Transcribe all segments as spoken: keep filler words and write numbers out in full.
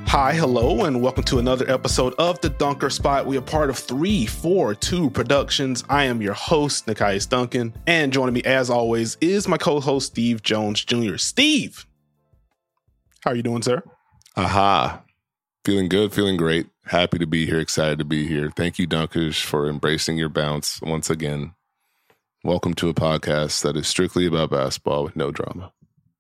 Hi, hello, and welcome to another episode of The Dunker Spot. We are part of three forty-two Productions. I am your host, Nekias Duncan, and joining me, as always, is my co-host, Steve Jones Junior Steve, how are you doing, sir? Aha. Feeling good, feeling great. Happy to be here, excited to be here. Thank you, Dunkers, for embracing your bounce once again. Welcome to a podcast that is strictly about basketball with no drama.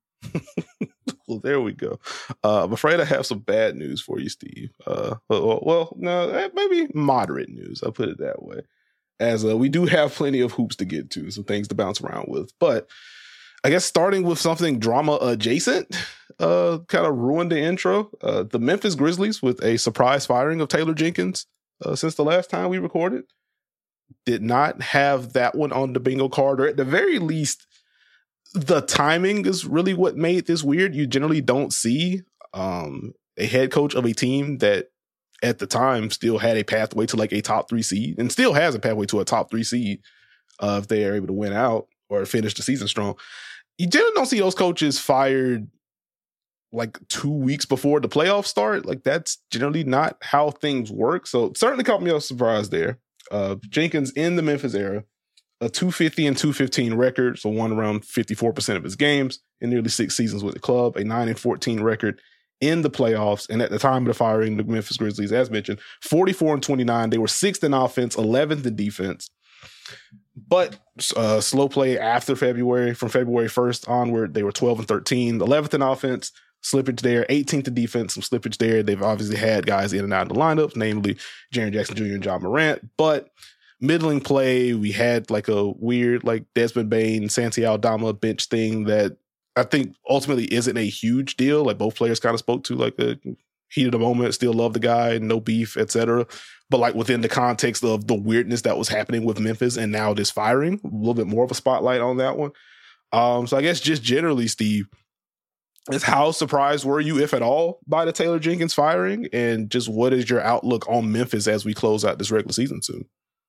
Well, there we go. Uh, I'm afraid I have some bad news for you, Steve. Uh, well, well, no, maybe moderate news. I'll put it that way. As uh, we do have plenty of hoops to get to, some things to bounce around with. But I guess starting with something drama adjacent, uh, kind of ruined the intro. Uh, the Memphis Grizzlies, with a surprise firing of Taylor Jenkins uh, since the last time we recorded, did not have that one on the bingo card, or at the very least, the timing is really what made this weird. You generally don't see um, a head coach of a team that at the time still had a pathway to like a top three seed and still has a pathway to a top three seed uh, if they are able to win out or finish the season strong. You generally don't see those coaches fired like two weeks before the playoffs start. Like that's generally not how things work. So certainly caught me off surprise there. Uh, Jenkins in the Memphis era, a two fifty and two fifteen record, so won around fifty-four percent of his games in nearly six seasons with the club, a nine and fourteen record in the playoffs. And at the time of the firing, the Memphis Grizzlies, as mentioned, forty-four and twenty-nine. They were sixth in offense, eleventh in defense. But uh, slow play after February, from February first onward, they were twelve and thirteen, eleventh in offense, slippage there, eighteenth in defense, some slippage there. They've obviously had guys in and out of the lineups, namely Jaren Jackson Junior and John Morant, but middling play. We had like a weird like Desmond Bane, Santi Aldama bench thing that I think ultimately isn't a huge deal. Like both players kind of spoke to like the heat of the moment, still love the guy, no beef, et cetera. But like within the context of the weirdness that was happening with Memphis and now this firing, a little bit more of a spotlight on that one. Um, so I guess just generally, Steve, is how surprised were you, if at all, by the Taylor Jenkins firing? And just what is your outlook on Memphis as we close out this regular season soon?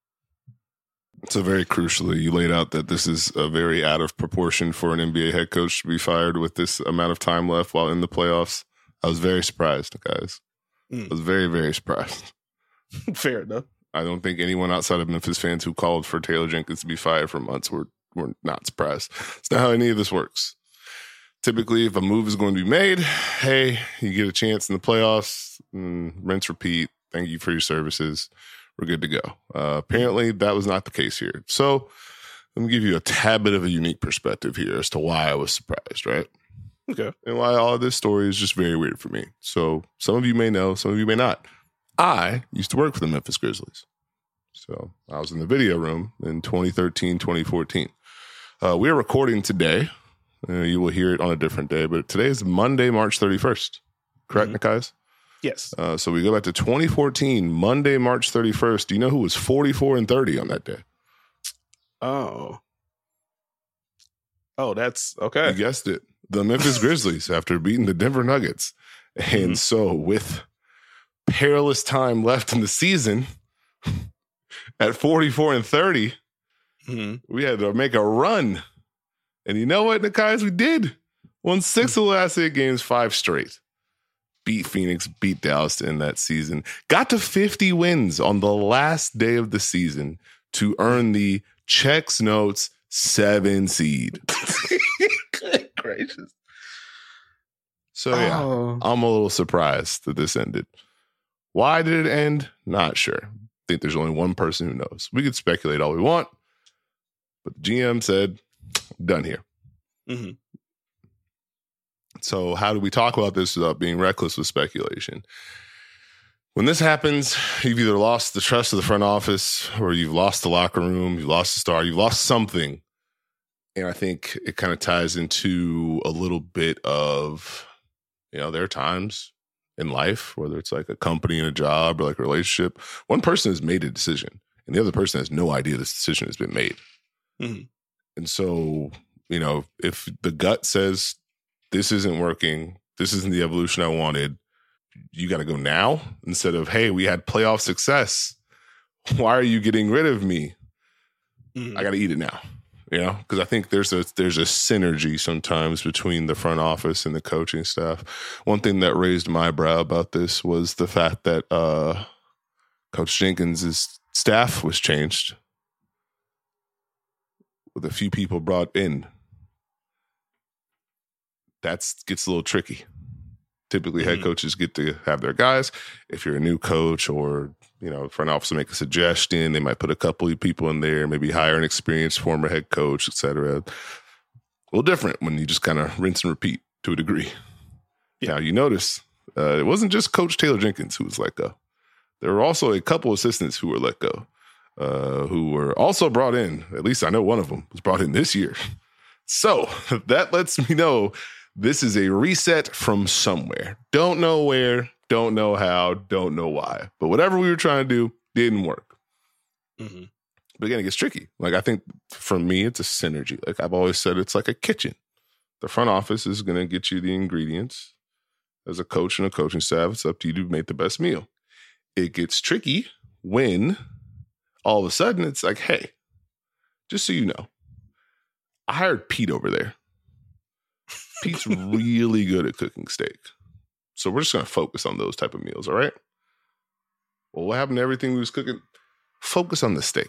So very crucially, you laid out that this is a very out of proportion for an N B A head coach to be fired with this amount of time left while in the playoffs. I was very surprised, guys. Mm. I was very, very surprised. Fair enough. I don't think anyone outside of Memphis fans who called for Taylor Jenkins to be fired for months were, were not surprised. It's not how any of this works. Typically, if a move is going to be made, hey, you get a chance in the playoffs, mm, rinse, repeat. Thank you for your services. We're good to go. Uh, apparently, that was not the case here. So let me give you a tad bit of a unique perspective here as to why I was surprised, right? Okay. And why all of this story is just very weird for me. So some of you may know, some of you may not. I used to work for the Memphis Grizzlies. So I was in the video room in twenty thirteen, twenty fourteen. Uh, we are recording today. Uh, you will hear it on a different day, but today is Monday, March thirty-first. Correct, mm-hmm. Nekias? Yes. Uh, so we go back to twenty fourteen, Monday, March thirty-first. Do you know who was forty-four and thirty on that day? Oh. Oh, that's okay. You guessed it. The Memphis Grizzlies after beating the Denver Nuggets. And mm-hmm. so with perilous time left in the season, at forty-four and thirty, mm-hmm. we had to make a run. And you know what, Nekias? We did. Won six of the last eight games, five straight. Beat Phoenix, beat Dallas in that season. Got to fifty wins on the last day of the season to earn the checks notes seven seed. Good gracious. So yeah, oh. I'm a little surprised that this ended. Why did it end? Not sure. I think there's only one person who knows. We could speculate all we want, but the G M said, done here. Mm-hmm. So how do we talk about this without being reckless with speculation? When this happens, you've either lost the trust of the front office or you've lost the locker room, you've lost the star, you've lost something. And I think it kind of ties into a little bit of, you know, there are times in life, whether it's like a company and a job or like a relationship, one person has made a decision and the other person has no idea this decision has been made. Mm-hmm. And so, you know, if the gut says, this isn't working, this isn't the evolution I wanted, you got to go now instead of, hey, we had playoff success. Why are you getting rid of me? Mm-hmm. I got to eat it now. You know, because I think there's a there's a synergy sometimes between the front office and the coaching staff. One thing that raised my brow about this was the fact that uh, Coach Jenkins' staff was changed with a few people brought in. That gets a little tricky. Typically, head coaches get to have their guys. If you're a new coach or, you know, front office will make a suggestion, they might put a couple of people in there, maybe hire an experienced former head coach, et cetera. A little different when you just kind of rinse and repeat to a degree. Yeah. Now, you notice uh, it wasn't just Coach Taylor Jenkins who was let go. There were also a couple assistants who were let go, uh, who were also brought in. At least I know one of them was brought in this year. So that lets me know this is a reset from somewhere. Don't know where, don't know how, don't know why. But whatever we were trying to do didn't work. Mm-hmm. But again, it gets tricky. Like, I think for me, it's a synergy. Like I've always said, it's like a kitchen. The front office is going to get you the ingredients. As a coach and a coaching staff, it's up to you to make the best meal. It gets tricky when all of a sudden it's like, hey, just so you know, I hired Pete over there. Pete's really good at cooking steak. So we're just going to focus on those type of meals, all right? Well, what happened to everything we was cooking? Focus on the steak.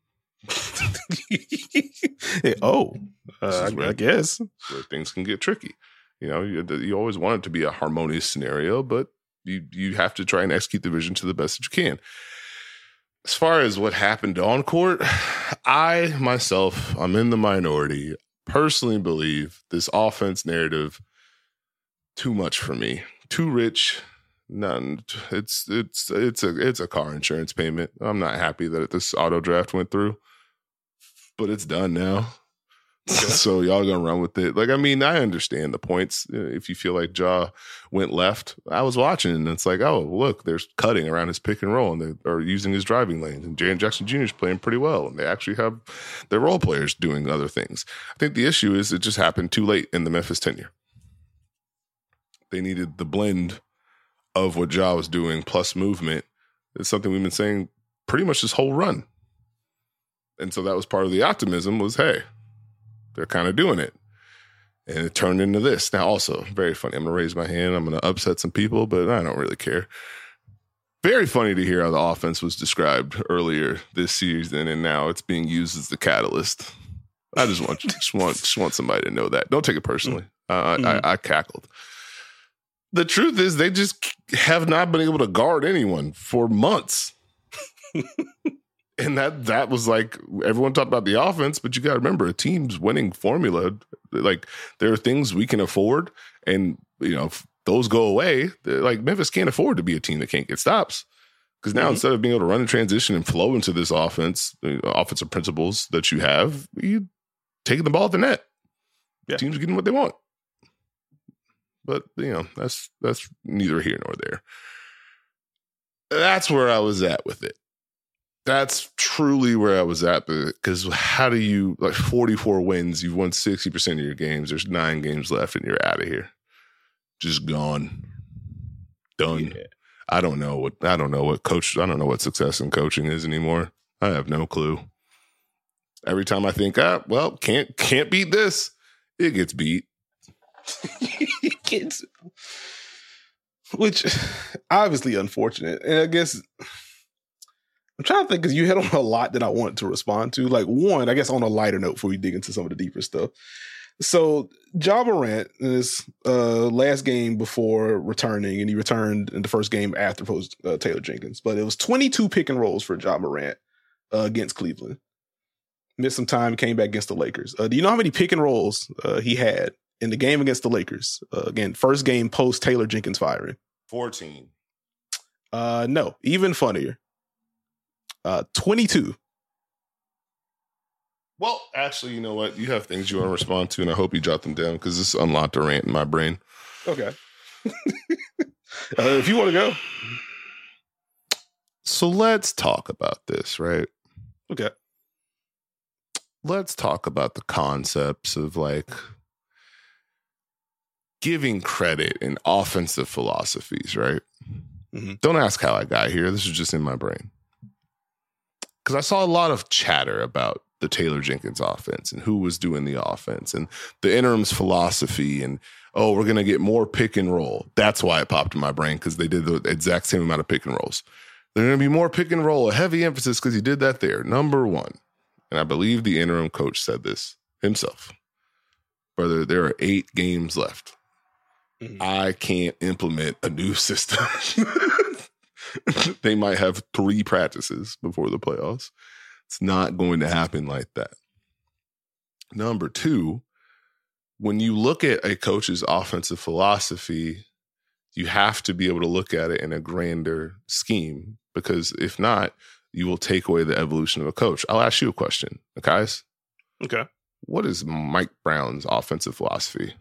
Yeah, oh, uh, I, I guess. Where things can get tricky. You know, you, you always want it to be a harmonious scenario, but you you have to try and execute the vision to the best that you can. As far as what happened on court, I, myself, I'm in the minority. Personally believe this offense narrative too much for me. Too rich. None. It's it's it's a it's a car insurance payment. I'm not happy that this auto draft went through, but it's done now. Okay. So y'all gonna run with it. Like, I mean, I understand the points. If you feel like Ja went left, I was watching and it's like, oh, look, there's cutting around his pick and roll and they are using his driving lanes. And Jaren Jackson Junior is playing pretty well. And they actually have their role players doing other things. I think the issue is it just happened too late in the Memphis tenure. They needed the blend of what Ja was doing plus movement. It's something we've been saying pretty much this whole run. And so that was part of the optimism was, hey, they're kind of doing it. And it turned into this. Now, also, very funny. I'm going to raise my hand. I'm going to upset some people, but I don't really care. Very funny to hear how the offense was described earlier this season, and now it's being used as the catalyst. I just want just want, just want somebody to know that. Don't take it personally. Uh, mm-hmm. I, I cackled. The truth is they just have not been able to guard anyone for months. And that that was like, everyone talked about the offense, but you got to remember, a team's winning formula. Like, there are things we can afford, and, you know, if those go away, like, Memphis can't afford to be a team that can't get stops. Because now, mm-hmm. instead of being able to run in transition and flow into this offense, the offensive principles that you have, you taking the ball at the net. Yeah. Teams are getting what they want. But, you know, that's that's neither here nor there. That's where I was at with it. That's truly where I was at, because how do you, like, forty-four wins, you've won sixty percent of your games, there's nine games left, and you're out of here. Just gone. Done. Yeah. I don't know what, I don't know what coach, I don't know what success in coaching is anymore. I have no clue. Every time I think, ah, well, can't, can't beat this, it gets beat. It gets, which, obviously unfortunate. And I guess, I'm trying to think, because you hit on a lot that I wanted to respond to. Like, one, I guess on a lighter note before we dig into some of the deeper stuff. So, Ja Morant, in his uh, last game before returning, and he returned in the first game after post uh, Taylor Jenkins, but it was twenty-two pick and rolls for Ja Morant uh, against Cleveland. Missed some time, came back against the Lakers. Uh, do you know how many pick and rolls uh, he had in the game against the Lakers? Uh, again, first game post Taylor Jenkins firing. fourteen. Uh, no, even funnier. Uh, twenty-two. Well, actually, you know what? You have things you want to respond to, and I hope you jot them down, because this unlocked a rant in my brain. Okay. uh, if you want to go. So let's talk about this, right? Okay. Let's talk about the concepts of, like, giving credit in offensive philosophies, right? Mm-hmm. Don't ask how I got here. This is just in my brain. Because I saw a lot of chatter about the Taylor Jenkins offense and who was doing the offense and the interim's philosophy and, oh, we're going to get more pick and roll. That's why it popped in my brain, because they did the exact same amount of pick and rolls. There's going to be more pick and roll, a heavy emphasis because he did that there. Number one, and I believe the interim coach said this himself, brother, there are eight games left. Mm-hmm. I can't implement a new system. They might have three practices before the playoffs. It's not going to happen like that. Number two, when you look at a coach's offensive philosophy, you have to be able to look at it in a grander scheme, because if not, you will take away the evolution of a coach. I'll ask you a question, guys. Okay. What is Mike Brown's offensive philosophy?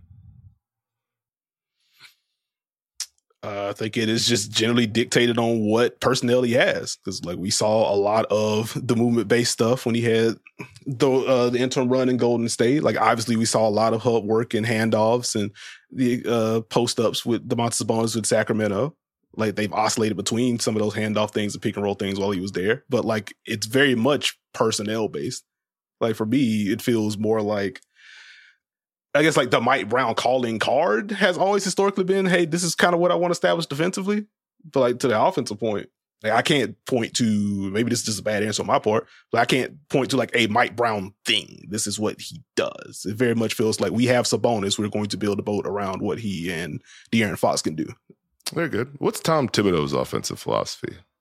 Uh, I think it is just generally dictated on what personnel he has. Because, like, we saw a lot of the movement-based stuff when he had the uh, the interim run in Golden State. Like, obviously, we saw a lot of hub work and handoffs and the uh, post-ups with Domantas Sabonis with Sacramento. Like, they've oscillated between some of those handoff things and pick-and-roll things while he was there. But, like, it's very much personnel-based. Like, for me, it feels more like, I guess, like, the Mike Brown calling card has always historically been, hey, this is kind of what I want to establish defensively. But, like, to the offensive point, like, I can't point to, maybe this is just a bad answer on my part, but I can't point to, like, a Mike Brown thing. This is what he does. It very much feels like we have Sabonis. We're going to build a boat around what he and De'Aaron Fox can do. Very good. What's Tom Thibodeau's offensive philosophy? I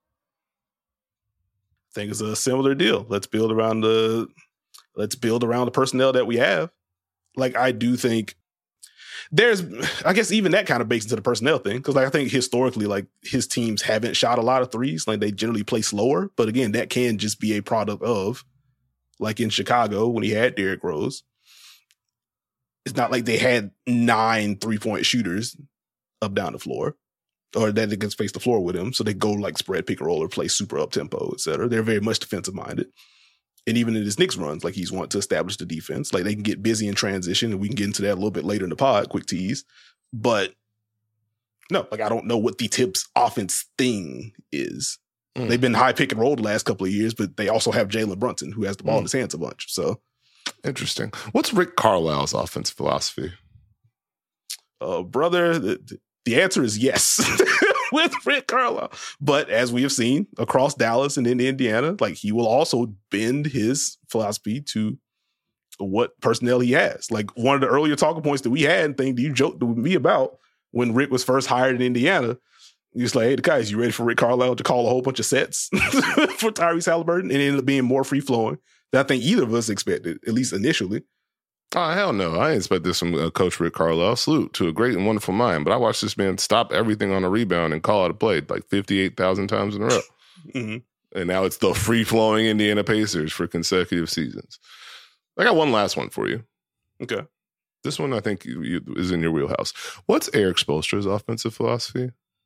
think it's a similar deal. Let's build around the, let's build around the personnel that we have. Like, I do think there's, I guess even that kind of bakes into the personnel thing. Cause like, I think historically, like, his teams haven't shot a lot of threes. Like, they generally play slower, but again, that can just be a product of, like, in Chicago when he had Derrick Rose, it's not like they had nine three point shooters up down the floor, or that they can space the floor with him. So they go like spread pick and roll or play super up tempo, et cetera. They're very much defensive minded. And even in his Knicks runs, like, he's wanting to establish the defense. Like, they can get busy in transition, and we can get into that a little bit later in the pod, quick tease. But no, like, I don't know what the Tibbs offense thing is. Mm. They've been high pick and roll the last couple of years, but they also have Jalen Brunson, who has the ball mm. in his hands a bunch. So interesting. What's Rick Carlisle's offense philosophy? Uh, brother, the, the answer is yes. With Rick Carlisle. But as we have seen across Dallas and in Indiana, like, he will also bend his philosophy to what personnel he has. Like, one of the earlier talking points that we had and thing that you joked with me about when Rick was first hired in Indiana, he was like, hey, the guys, you ready for Rick Carlisle to call a whole bunch of sets for Tyrese Halliburton? And it ended up being more free flowing than I think either of us expected, at least initially. Oh, hell no. I didn't expect this from uh, Coach Rick Carlisle. Salute to a great and wonderful mind. But I watched this man stop everything on a rebound and call out a play like fifty-eight thousand times in a row. Mm-hmm. And now it's the free-flowing Indiana Pacers for consecutive seasons. I got one last one for you. Okay. This one I think you, you, is in your wheelhouse. What's Eric Spoelstra's offensive philosophy?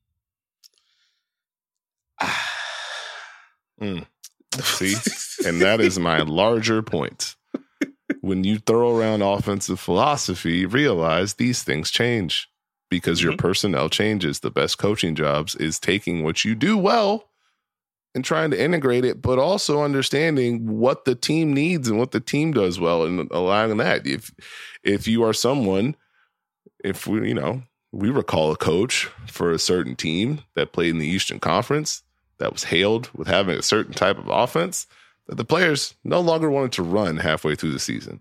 mm. See? And that is my larger point. When you throw around offensive philosophy, realize these things change because mm-hmm. your personnel changes. The best coaching jobs is taking what you do well and trying to integrate it, but also understanding what the team needs and what the team does well and allowing that. If if you are someone, if we, you know, we recall a coach for a certain team that played in the Eastern Conference that was hailed with having a certain type of offense that the players no longer wanted to run halfway through the season.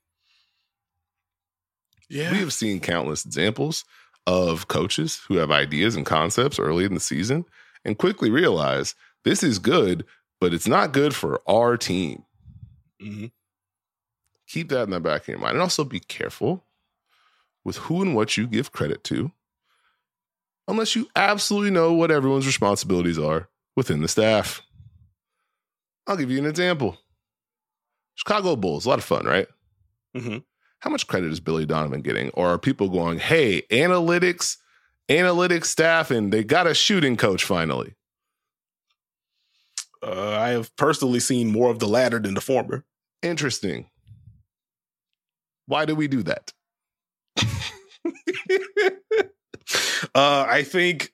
Yeah. We have seen countless examples of coaches who have ideas and concepts early in the season and quickly realize this is good, but it's not good for our team. Mm-hmm. Keep that in the back of your mind. And also be careful with who and what you give credit to, unless you absolutely know what everyone's responsibilities are within the staff. I'll give you an example. Chicago Bulls, a lot of fun, right? Mm-hmm. How much credit is Billy Donovan getting? Or are people going, hey, analytics, analytics staff, and they got a shooting coach finally? Uh, I have personally seen more of the latter than the former. Interesting. Why do we do that? uh, I think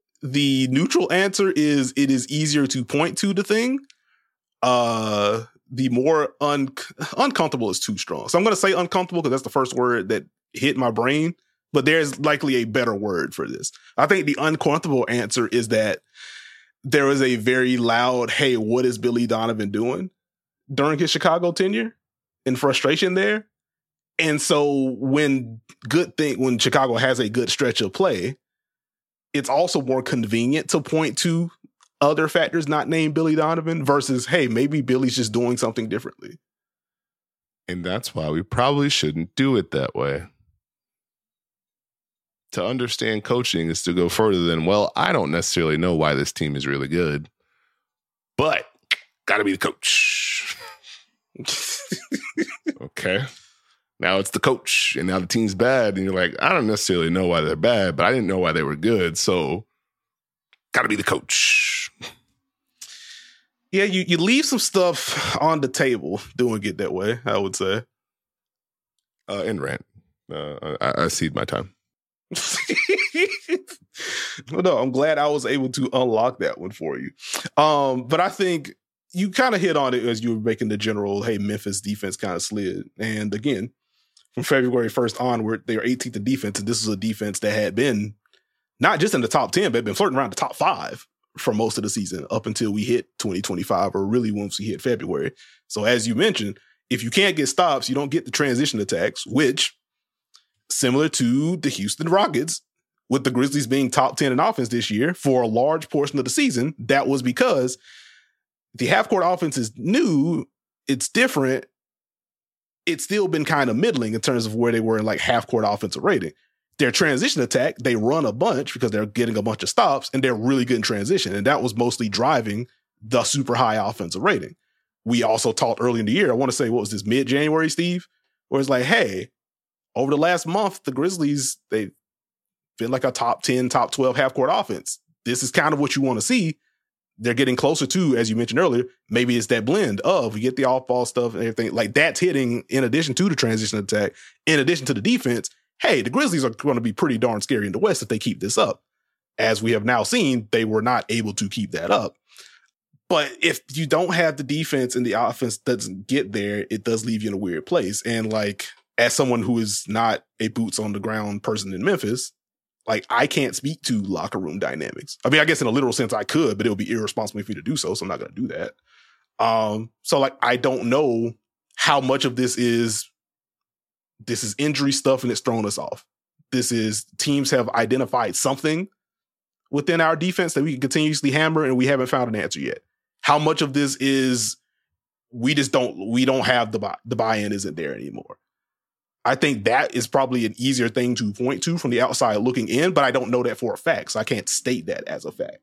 the neutral answer is it is easier to point to the thing. Uh, the more un- uncomfortable is too strong. So I'm going to say uncomfortable because that's the first word that hit my brain, but there's likely a better word for this. I think the uncomfortable answer is that there was a very loud, hey, what is Billy Donovan doing during his Chicago tenure, and frustration there. And so when good thing, when Chicago has a good stretch of play, it's also more convenient to point to other factors not named Billy Donovan versus, hey, maybe Billy's just doing something differently. And that's why we probably shouldn't do it that way. To understand coaching is to go further than, well, I don't necessarily know why this team is really good, but got to be the coach. Okay. Now it's the coach, and now the team's bad, and you're like, I don't necessarily know why they're bad, but I didn't know why they were good, so got to be the coach. Yeah, you, you leave some stuff on the table doing it that way, I would say. Uh, and rant. Uh, I, I cede my time. Well, no, I'm glad I was able to unlock that one for you. Um, but I think you kind of hit on it as you were making the general, hey, Memphis defense kind of slid. And again, from February first onward, they were eighteenth in defense, and this is a defense that had been not just in the top ten, but had been flirting around the top five for most of the season up until we hit twenty twenty-five, or really once we hit February. So as you mentioned, if you can't get stops, you don't get the transition attacks, which, similar to the Houston Rockets, with the Grizzlies being top ten in offense this year for a large portion of the season, that was because the half-court offense is new, it's different, it's still been kind of middling in terms of where they were in like half-court offensive rating. Their transition attack, they run a bunch because they're getting a bunch of stops, and they're really good in transition, and that was mostly driving the super high offensive rating. We also talked early in the year, I want to say, what was this, mid-January, Steve? Where it's like, hey, over the last month, the Grizzlies, they've been like a top ten, top twelve half-court offense. This is kind of what you want to see. They're getting closer to, as you mentioned earlier, maybe it's that blend of we get the off-ball stuff and everything. Like that's hitting in addition to the transition attack, in addition to the defense. Hey, the Grizzlies are going to be pretty darn scary in the West if they keep this up. As we have now seen, they were not able to keep that up. But if you don't have the defense and the offense doesn't get there, it does leave you in a weird place. And like, as someone who is not a boots on the ground person in Memphis, like I can't speak to locker room dynamics. I mean, I guess in a literal sense I could, but it would be irresponsible for me to do so. So I'm not going to do that. Um, so like, I don't know how much of this is, this is injury stuff and it's thrown us off. This is teams have identified something within our defense that we can continuously hammer and we haven't found an answer yet. How much of this is we just don't, we don't have the buy, the buy-in isn't there anymore. I think that is probably an easier thing to point to from the outside looking in, but I don't know that for a fact, so I can't state that as a fact.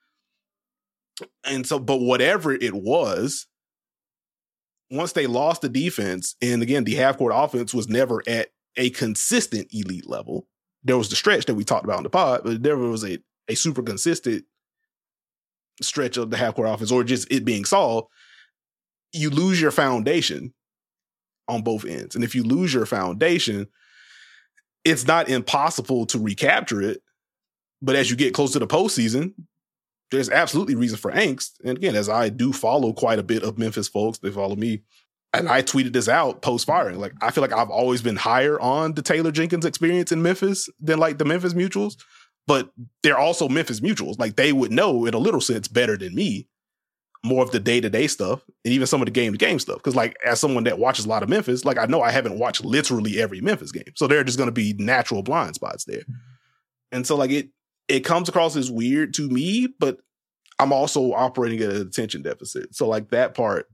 And so, but whatever it was, once they lost the defense, and again, the half-court offense was never at a consistent elite level. There was the stretch that we talked about in the pod, but there was a, a super consistent stretch of the half-court offense, or just it being solved. You lose your foundation on both ends. And if you lose your foundation, it's not impossible to recapture it. But as you get close to the postseason, there's absolutely reason for angst. And again, as I do follow quite a bit of Memphis folks, they follow me. And I tweeted this out post-firing. Like, I feel like I've always been higher on the Taylor Jenkins experience in Memphis than like the Memphis Mutuals. But they're also Memphis Mutuals. Like, they would know in a little sense better than me more of the day-to-day stuff and even some of the game-to-game stuff. Because like, as someone that watches a lot of Memphis, like I know I haven't watched literally every Memphis game. So there are just going to be natural blind spots there. And so like it, it comes across as weird to me, but I'm also operating at an attention deficit. So like that part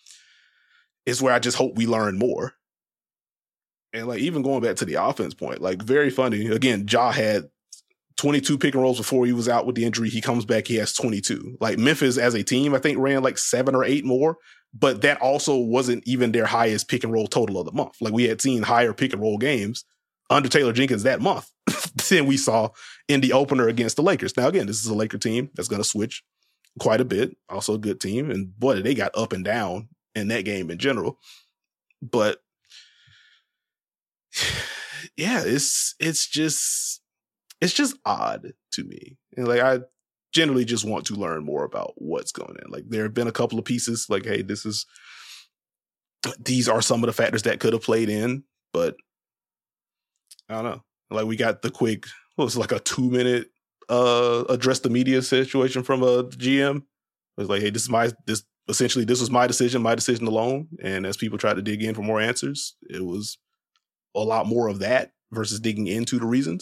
is where I just hope we learn more. And like, even going back to the offense point, like very funny. Again, Ja had twenty-two pick and rolls before he was out with the injury. He comes back, he has twenty-two. Like Memphis as a team, I think ran like seven or eight more, but that also wasn't even their highest pick and roll total of the month. Like we had seen higher pick and roll games under Taylor Jenkins that month than we saw in the opener against the Lakers. Now, again, this is a Laker team that's going to switch quite a bit. Also a good team. And boy, they got up and down in that game in general. But yeah, it's, it's just, it's just odd to me. And like, I generally just want to learn more about what's going on. Like there have been a couple of pieces like, hey, this is these are some of the factors that could have played in, but I don't know. Like we got the quick, what was it, like a two minute uh, address the media situation from a G M. It was like, hey, this is my, this essentially, this was my decision, my decision alone. And as people tried to dig in for more answers, it was a lot more of that versus digging into the reasons.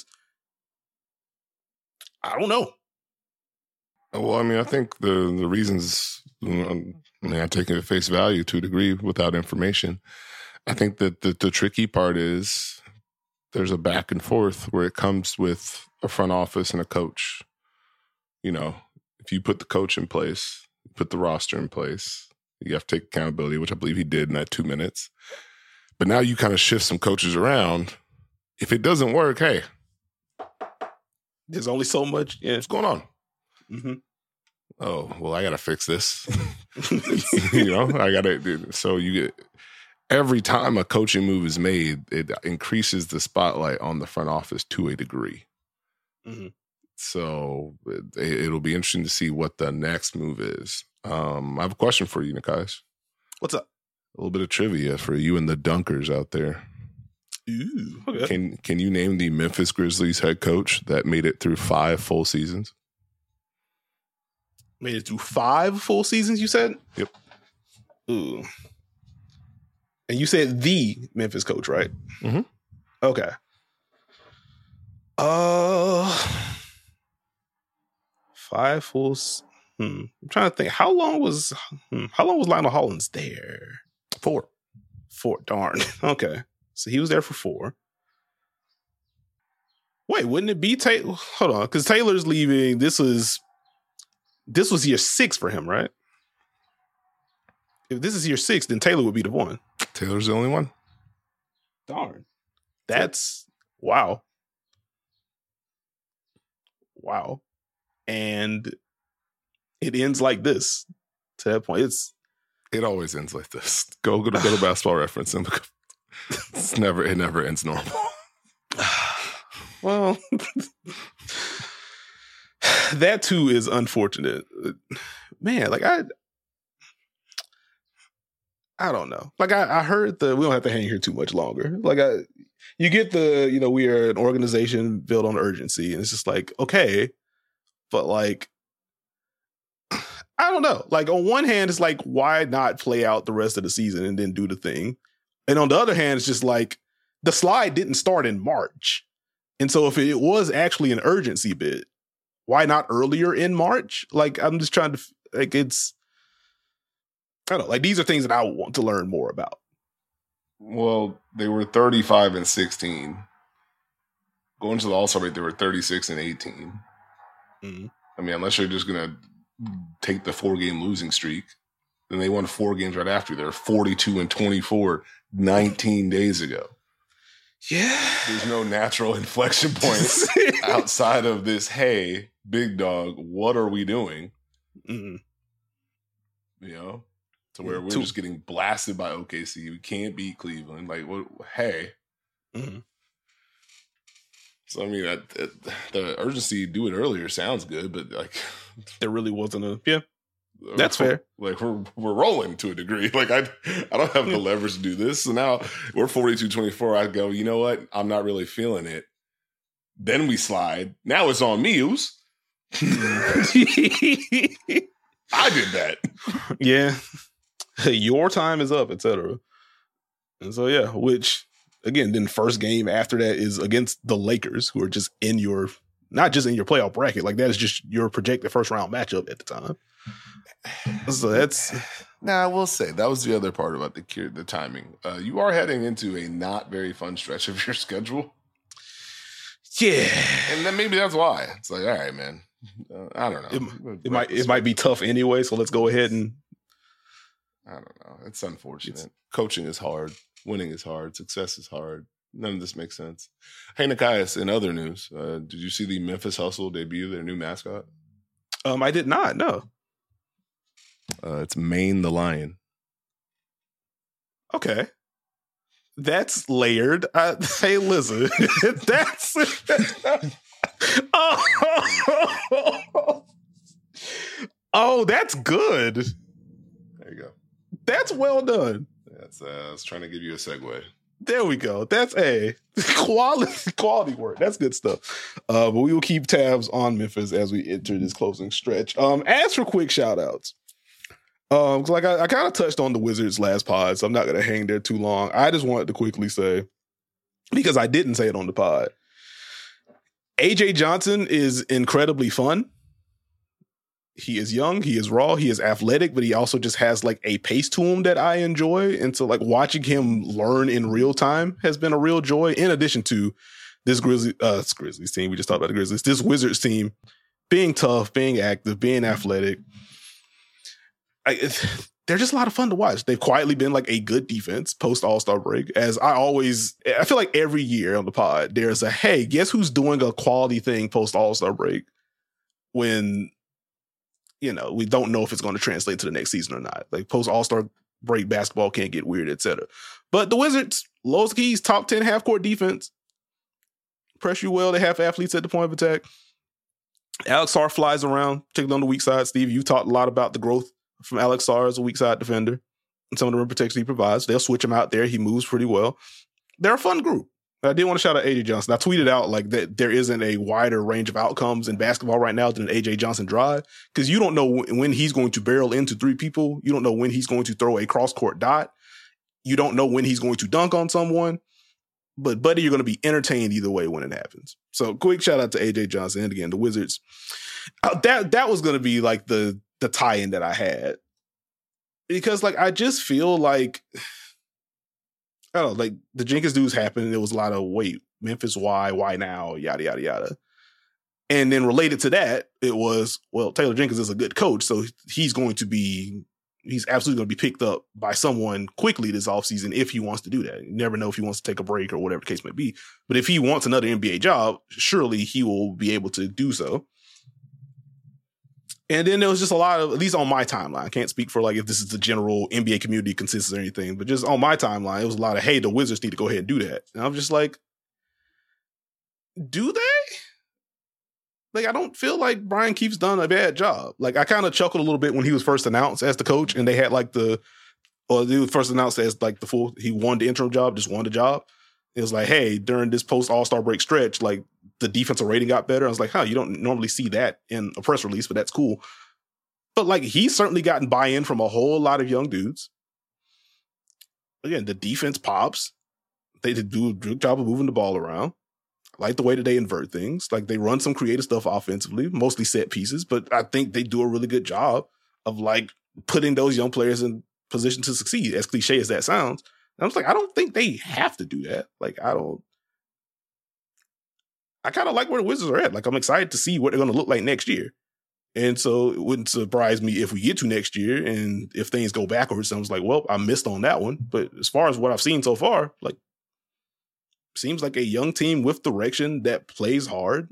I don't know. Well, I mean, I think the the reasons, I mean, I take it at face value to a degree without information. I think that the, the tricky part is there's a back and forth where it comes with a front office and a coach. You know, if you put the coach in place, put the roster in place, you have to take accountability, which I believe he did in that two minutes. But now you kind of shift some coaches around. If it doesn't work, hey, there's only so much. Yeah. What's going on? Mm-hmm. Oh, well, I got to fix this. You know, I got to. So you get, every time a coaching move is made, it increases the spotlight on the front office to a degree. Mm-hmm. So it, it'll be interesting to see what the next move is. Um, I have a question for you, Nekias. What's up? A little bit of trivia for you and the dunkers out there. Ooh, okay. Can Can you name the Memphis Grizzlies head coach that made it through five full seasons? Made it through five full seasons, you said? Yep. Ooh. And you said the Memphis coach, right? Mm-hmm. Okay. Uh, five full. Hmm. I'm trying to think. How long was hmm, How long was Lionel Hollins there? Four. Four. Darn. Okay. So he was there for four. Wait, wouldn't it be Taylor? Hold on, because Taylor's leaving. This was this was year six for him, right? If this is year six, then Taylor would be the one. Taylor's the only one. Darn. That's wow. Wow. And it ends like this. To that point, it's it always ends like this. Go go to, go to Basketball Reference and look. It's never it never ends normal. Well, that too is unfortunate. Man, like I I don't know. Like I, I heard the we don't have to hang here too much longer. Like I you get the, you know, we are an organization built on urgency, and it's just like, okay, but like I don't know. Like on one hand, it's like, why not play out the rest of the season and then do the thing? And on the other hand, it's just like the slide didn't start in March. And so if it was actually an urgency bid, why not earlier in March? Like, I'm just trying to, like, it's, I don't know, like, these are things that I want to learn more about. Well, they were thirty-five and sixteen. Going to the All-Star break, they were thirty-six and eighteen. Mm-hmm. I mean, unless you're just going to take the four-game losing streak, then they won four games right after. They're forty-two and twenty-four nineteen days ago. Yeah. There's no natural inflection points outside of this, hey, big dog, what are we doing? Mm-hmm. You know? To where we're just getting blasted by O K C. We can't beat Cleveland. Like, what? Hey. Mm-hmm. So, I mean, that, that, the urgency to do it earlier sounds good, but, like... There really wasn't a... Yeah. That's fair. Like we're we're rolling to a degree. Like I I don't have the leverage to do this. So now we're forty-two twenty-four. I go, you know what? I'm not really feeling it. Then we slide. Now it's on me. I did that. Yeah. Your time is up, et cetera. And so yeah, which again, then first game after that is against the Lakers, who are just in your not just in your playoff bracket. Like that is just your projected first round matchup at the time. So that's now I will say that was the other part about the the timing. Uh, you are heading into a not very fun stretch of your schedule. Yeah, and then maybe that's why it's like, all right, man. Uh, I don't know. It, it might it might be tough anyway. So let's go ahead and. I don't know. It's unfortunate. It's, Coaching is hard. Winning is hard. Success is hard. None of this makes sense. Hey, Nekias, in other news, uh, did you see the Memphis Hustle debut their new mascot? Um, I did not. No. Uh, it's Maine the Lion. Okay. That's layered. Uh, hey, listen. That's... oh. oh, that's good. There you go. That's well done. Yeah. That's, uh, I was trying to give you a segue. There we go. That's a quality quality work. That's good stuff. Uh, but we will keep tabs on Memphis as we enter this closing stretch. Um, as for quick shout outs, um, like I, I kind of touched on the Wizards last pod, so I'm not going to hang there too long. I just wanted to quickly say, because I didn't say it on the pod, A J Johnson is incredibly fun. He is young, he is raw, he is athletic, but he also just has like a pace to him that I enjoy. And so like watching him learn in real time has been a real joy, in addition to this Grizzlies, uh, this Grizzlies team. We just talked about the Grizzlies. This Wizards team being tough, being active, being athletic. I, it, they're just a lot of fun to watch. They've quietly been like a good defense post All-Star break. As I always, I feel like every year on the pod, there's a, hey, guess who's doing a quality thing post All-Star break when, you know, we don't know if it's going to translate to the next season or not. Like post All-Star break basketball can't get weird, et cetera. But the Wizards, lowest keys, top ten half-court defense. Press you well. They have athletes at the point of attack. Alex Sarr flies around, particularly on the weak side. Steve, you talked a lot about the growth from Alex Sarr as a weak side defender and some of the rim protection he provides. They'll switch him out there. He moves pretty well. They're a fun group. I did want to shout out A J Johnson. I tweeted out like that there isn't a wider range of outcomes in basketball right now than an A J Johnson drive, because you don't know when he's going to barrel into three people. You don't know when he's going to throw a cross-court dot. You don't know when he's going to dunk on someone. But, buddy, you're going to be entertained either way when it happens. So, quick shout out to A J Johnson. And again, the Wizards. Uh, that that was going to be like the the tie-in that I had. Because, like, I just feel like... I don't know, like the Jenkins dudes happened, and there was a lot of wait, Memphis, why, why now, yada, yada, yada. And then related to that, it was, well, Taylor Jenkins is a good coach, so he's going to be, he's absolutely going to be picked up by someone quickly this offseason if he wants to do that. You never know if he wants to take a break or whatever the case may be. But if he wants another N B A job, surely he will be able to do so. And then there was just a lot of, at least on my timeline, I can't speak for like if this is the general N B A community consensus or anything, but just on my timeline, it was a lot of, hey, the Wizards need to go ahead and do that. And I'm just like, do they? Like, I don't feel like Brian Keefe's done a bad job. Like, I kind of chuckled a little bit when he was first announced as the coach, and they had like the, or he was first announced as like the full, he won the interim job, just won the job. It was like, hey, during this post All-Star break stretch, like the defensive rating got better. I was like, huh, you don't normally see that in a press release, but that's cool. But like, he's certainly gotten buy-in from a whole lot of young dudes. Again, the defense pops. They do a good job of moving the ball around. I like the way that they invert things. Like they run some creative stuff offensively, mostly set pieces, but I think they do a really good job of like putting those young players in position to succeed, as cliche as that sounds. And I was like, I don't think they have to do that. Like, I don't, I kind of like where the Wizards are at. Like, I'm excited to see what they're going to look like next year. And so it wouldn't surprise me if we get to next year and if things go backwards, I was like, well, I missed on that one. But as far as what I've seen so far, like, seems like a young team with direction that plays hard.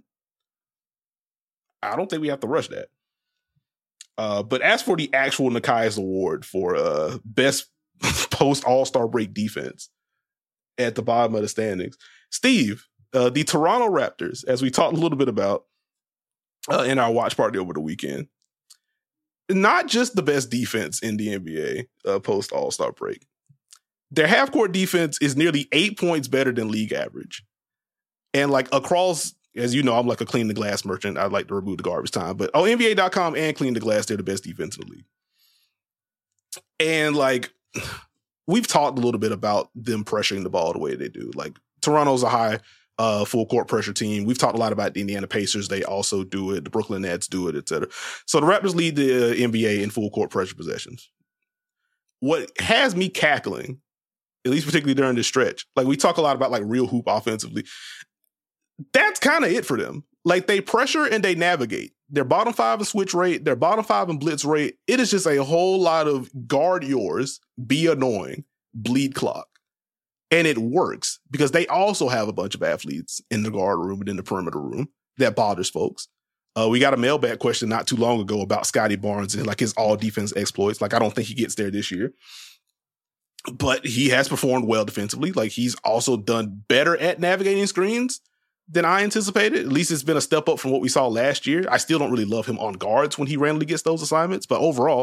I don't think we have to rush that. Uh, but as for the actual Nekias Award for uh, best post All-Star break defense at the bottom of the standings, Steve, uh, the Toronto Raptors, as we talked a little bit about uh, in our watch party over the weekend, not just the best defense in the N B A uh, post All-Star break. Their half-court defense is nearly eight points better than league average. And like across, as you know, I'm like a clean the glass merchant. I'd like to remove the garbage time. But on N B A dot com and Clean the Glass, they're the best defense in the league. And like, we've talked a little bit about them pressuring the ball the way they do. Like, Toronto's a high uh, full court pressure team. We've talked a lot about the Indiana Pacers. They also do it. The Brooklyn Nets do it, et cetera. So the Raptors lead the uh, N B A in full court pressure possessions. What has me cackling, at least particularly during this stretch, like we talk a lot about like real hoop offensively, that's kind of it for them. Like they pressure and they navigate. Their bottom five in switch rate, their bottom five in blitz rate. It is just a whole lot of guard yours, be annoying, bleed clock. And it works because they also have a bunch of athletes in the guard room and in the perimeter room that bothers folks. Uh, we got a mailbag question not too long ago about Scotty Barnes and like his all defense exploits. Like I don't think he gets there this year. But he has performed well defensively. Like he's also done better at navigating screens than I anticipated. At least it's been a step up from what we saw last year. I still don't really love him on guards when he randomly gets those assignments. But overall,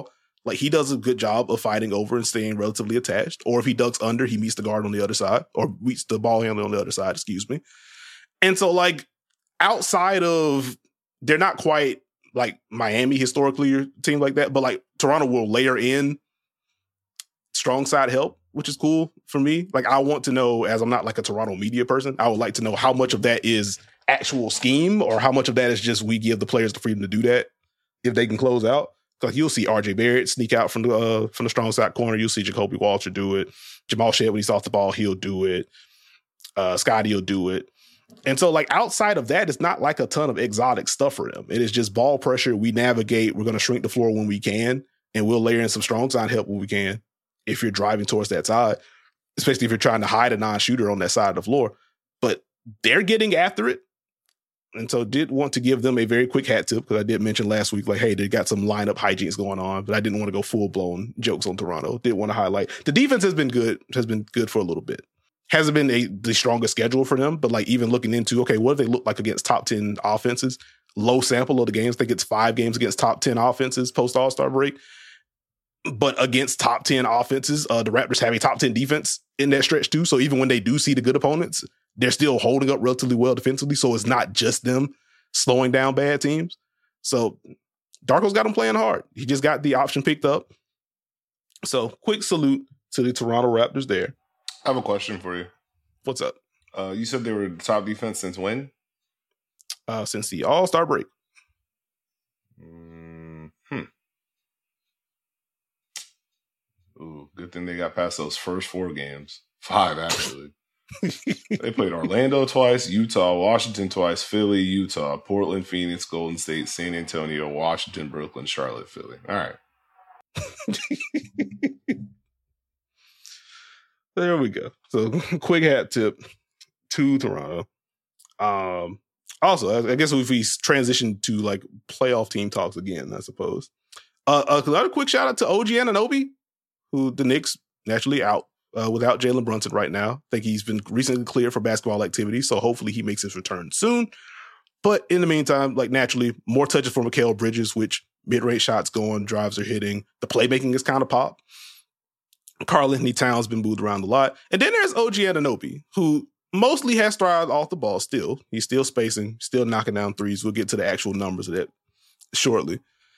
Like, he does a good job of fighting over and staying relatively attached. Or if he ducks under, he meets the guard on the other side, or meets the ball handler on the other side, excuse me. And so, like, outside of, they're not quite like Miami historically or team like that, but like Toronto will layer in strong side help, which is cool for me. Like, I want to know, as I'm not like a Toronto media person, I would like to know how much of that is actual scheme or how much of that is just we give the players the freedom to do that if they can close out. Like, you'll see R J Barrett sneak out from the uh, from the strong side corner. You'll see Jacoby Walter do it. Jamal Shead, when he's off the ball, he'll do it. Uh, Scotty will do it. And so, like, outside of that, it's not like a ton of exotic stuff for them. It is just ball pressure. We navigate. We're going to shrink the floor when we can, and we'll layer in some strong side help when we can if you're driving towards that side, especially if you're trying to hide a non-shooter on that side of the floor. But they're getting after it. And so did want to give them a very quick hat tip, because I did mention last week, like, hey, they got some lineup hijinks going on, but I didn't want to go full-blown jokes on Toronto. Did want to highlight the defense has been good, has been good for a little bit. Hasn't been a, the strongest schedule for them, but like even looking into, okay, what do they look like against top ten offenses? Low sample of the games. I think it's five games against top ten offenses post All-Star break. But against top ten offenses, uh, the Raptors have a top ten defense in that stretch too. So even when they do see the good opponents, they're still holding up relatively well defensively. So it's not just them slowing down bad teams. So Darko's got them playing hard. He just got the option picked up. So quick salute to the Toronto Raptors there. I have a question for you. What's up? Uh, you said they were top defense since when? Uh, since the All-Star break. Mm, hmm. Ooh, good thing they got past those first four games. Five, actually. They played Orlando twice, Utah, Washington twice, Philly, Utah, Portland, Phoenix, Golden State, San Antonio, Washington, Brooklyn, Charlotte, Philly. All right. There we go. So quick hat tip to Toronto. Um, also, I guess if we transition to like playoff team talks again, I suppose. Uh, another quick shout out to O G Anunoby, who the Knicks naturally out uh, without Jalen Brunson right now. I think he's been recently cleared for basketball activity, so hopefully he makes his return soon. But in the meantime, like naturally, more touches for Mikal Bridges, which mid-range shots going, drives are hitting. The playmaking is kind of pop. Karl-Anthony Towns been moved around a lot. And then there's O G Anunoby, who mostly has strides off the ball still. He's still spacing, still knocking down threes. We'll get to the actual numbers of that shortly.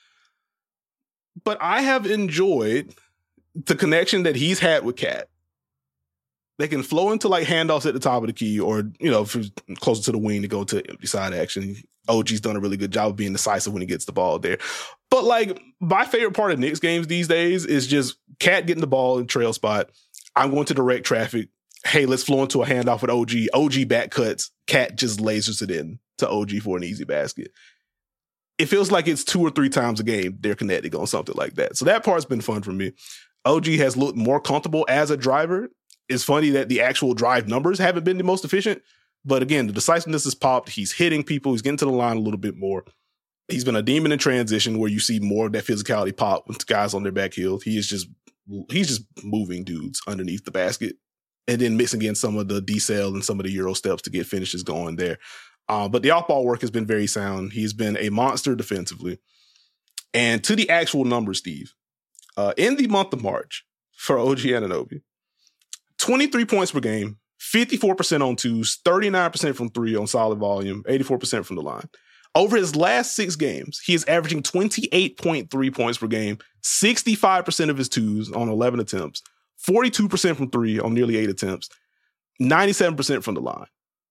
But I have enjoyed the connection that he's had with Cat. They can flow into like handoffs at the top of the key, or, you know, if closer to the wing to go to empty side action. O G's done a really good job of being decisive when he gets the ball there. But like, my favorite part of Knicks games these days is just Cat getting the ball in trail spot. I'm going to direct traffic. Hey, let's flow into a handoff with O G. O G back cuts. Cat just lasers it in to O G for an easy basket. It feels like it's two or three times a game they're connecting on something like that. So that part's been fun for me. O G has looked more comfortable as a driver. It's funny that the actual drive numbers haven't been the most efficient. But again, the decisiveness has popped. He's hitting people. He's getting to the line a little bit more. He's been a demon in transition, where you see more of that physicality pop with guys on their back heel. He is just, he's just moving dudes underneath the basket and then mixing in some of the decel and some of the Euro steps to get finishes going there. Uh, but the off-ball work has been very sound. He's been a monster defensively. And to the actual numbers, Steve, uh, in the month of March for O G Anunoby, twenty-three points per game, fifty-four percent on twos, thirty-nine percent from three on solid volume, eighty-four percent from the line. Over his last six games, he is averaging twenty-eight point three points per game, sixty-five percent of his twos on eleven attempts, forty-two percent from three on nearly eight attempts, ninety-seven percent from the line.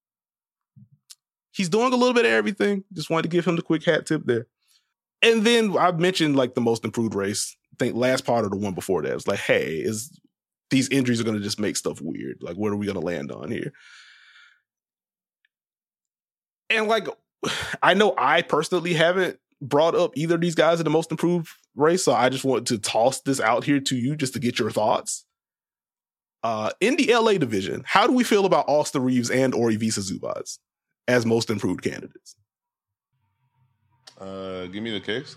He's doing a little bit of everything. Just wanted to give him the quick hat tip there. And then I mentioned like the most improved race. I think last part of the one before that, it was like, hey, is these injuries are going to just make stuff weird. Like, what are we going to land on here? And like, I know I personally haven't brought up either of these guys in the most improved race, so I just want to toss this out here to you just to get your thoughts. Uh, in the L A division, how do we feel about Austin Reeves and or Ivica Zubac as most improved candidates? Uh, give me the case.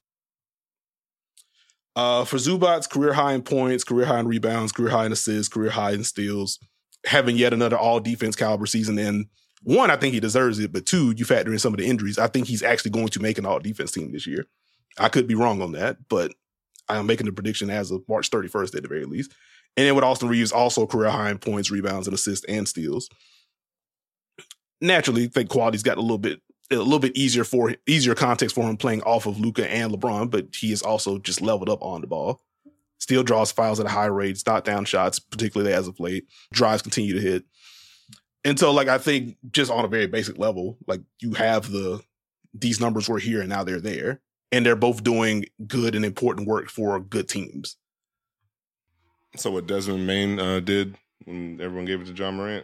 Uh, for Zubac, career high in points, career high in rebounds, career high in assists, career high in steals, having yet another all-defense caliber season. And one, I think he deserves it, but two, you factor in some of the injuries, I think he's actually going to make an all-defense team this year. I could be wrong on that, but I'm making the prediction as of March thirty-first at the very least. And then with Austin Reeves, also career high in points, rebounds, and assists and steals. Naturally, I think quality's got a little bit a little bit easier for easier context for him playing off of Luka and LeBron, but he is also just leveled up on the ball. Still draws fouls at a high rate, not down shots, particularly as of late. Drives continue to hit. And so, like, I think just on a very basic level, like, you have the these numbers were here and now they're there. And they're both doing good and important work for good teams. So what Desmond Main uh, did when everyone gave it to John Morant?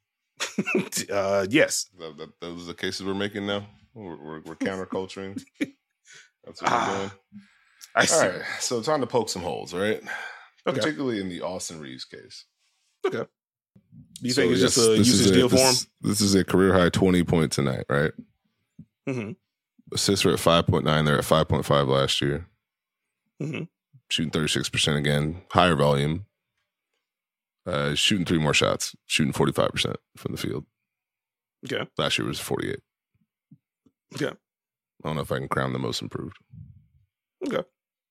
uh, yes. That, that, those are the cases we're making now? We're, we're, we're counterculturing. That's what Ah, we're doing. I see. All right, so time to poke some holes, right? Okay. Particularly in the Austin Reeves case. Okay. Do you So, think it's yes, just a this is usage a- deal for him? this, This is a career high twenty points tonight, right? Mm-hmm. Assists are at five point nine. They're at five point five last year. Mm-hmm. Shooting thirty-six percent again. Higher volume. Uh, shooting three more shots. Shooting forty-five percent from the field. Okay. Last year was forty-eight. Okay. I don't know if I can crown the most improved. Okay.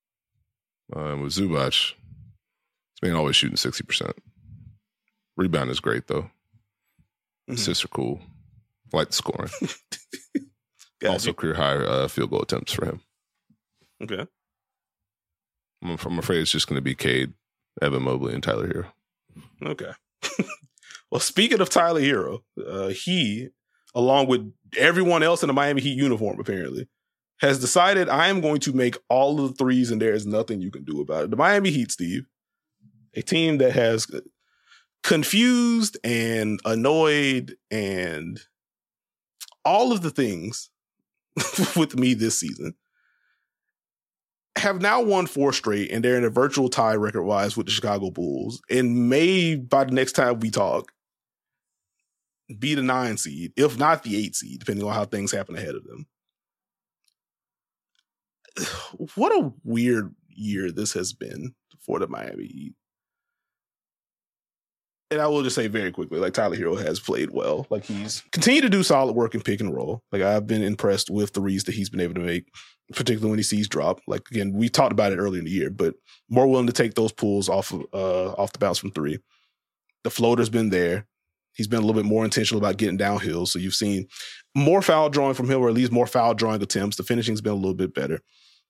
Uh, with Zubac, this man always shooting sixty percent. Rebound is great, though. Mhm. Assists are cool. I like the scoring. Got Also, you. career high uh, field goal attempts for him. Okay. I'm, I'm afraid it's just going to be Cade, Evan Mobley, and Tyler Hero. Okay. Well, speaking of Tyler Hero, uh, he, along with everyone else in the Miami Heat uniform, apparently, has decided I am going to make all of the threes and there is nothing you can do about it. The Miami Heat, Steve, a team that has confused and annoyed and all of the things with me this season, have now won four straight, and they're in a virtual tie record-wise with the Chicago Bulls, and may, by the next time we talk, be the nine seed, if not the eight seed, depending on how things happen ahead of them. What a weird year this has been for the Miami Heat. And I will just say very quickly, like, Tyler Hero has played well. Like, he's continued to do solid work in pick and roll. Like, I've been impressed with the threes that he's been able to make, particularly when he sees drop. Like, again, we talked about it earlier in the year, but more willing to take those pulls off of, uh, off the bounce from three. The floater's been there. He's been a little bit more intentional about getting downhill. So you've seen more foul drawing from him, or at least more foul drawing attempts. The finishing's been a little bit better.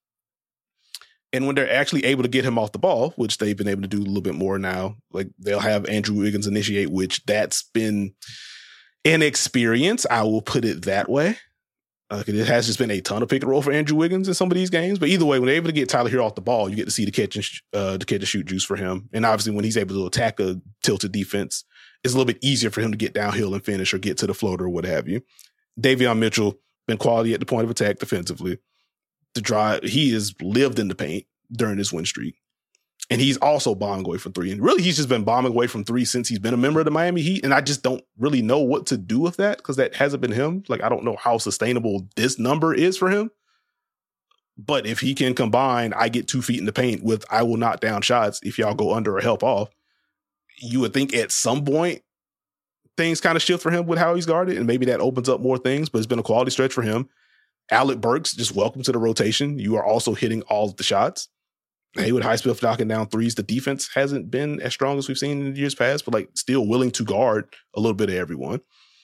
And when they're actually able to get him off the ball, which they've been able to do a little bit more now, like they'll have Andrew Wiggins initiate, which that's been an experience. I will put it that way. Uh, it has just been a ton of pick and roll for Andrew Wiggins in some of these games. But either way, when they're able to get Tyler Hero off the ball, you get to see the catch and sh- uh, the catch and shoot juice for him. And obviously, when he's able to attack a tilted defense, it's a little bit easier for him to get downhill and finish or get to the floater or what have you. Davion Mitchell been quality at the point of attack defensively. The drive, he has lived in the paint during this win streak. And he's also bombing away from three. And really, he's just been bombing away from three since he's been a member of the Miami Heat. And I just don't really know what to do with that, because that hasn't been him. Like, I don't know how sustainable this number is for him. But if he can combine, I get two feet in the paint with I will knock down shots if y'all go under or help off, you would think at some point things kind of shift for him with how he's guarded. And maybe that opens up more things, but it's been a quality stretch for him. Alec Burks, just welcome to the rotation. You are also hitting all of the shots. Haywood Highsmith knocking down threes. The defense hasn't been as strong as we've seen in years past, but like still willing to guard a little bit of everyone.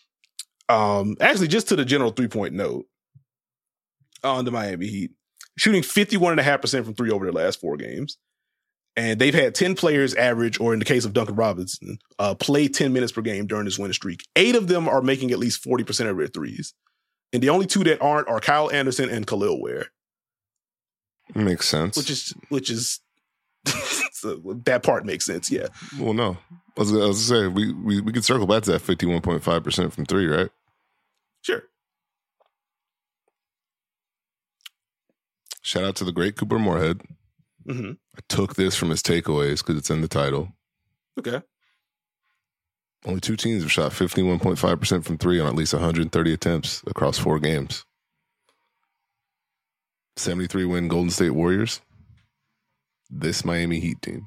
Um, actually, just to the general three-point note on the Miami Heat, shooting fifty-one point five percent from three over their last four games. And they've had ten players average, or in the case of Duncan Robinson, uh, play ten minutes per game during this winning streak. Eight of them are making at least forty percent of their threes. And the only two that aren't are Kyle Anderson and Khalil Ware. Makes sense. Which is, which is, so that part makes sense, yeah. Well, no. I was, I was going to say, we, we, we could circle back to that fifty-one point five percent from three, right? Sure. Shout out to the great Cooper Moorhead. Mm-hmm. I took this from his takeaways because it's in the title. Okay. Only two teams have shot fifty-one point five percent from three on at least one hundred thirty attempts across four games. seventy-three win Golden State Warriors. This Miami Heat team.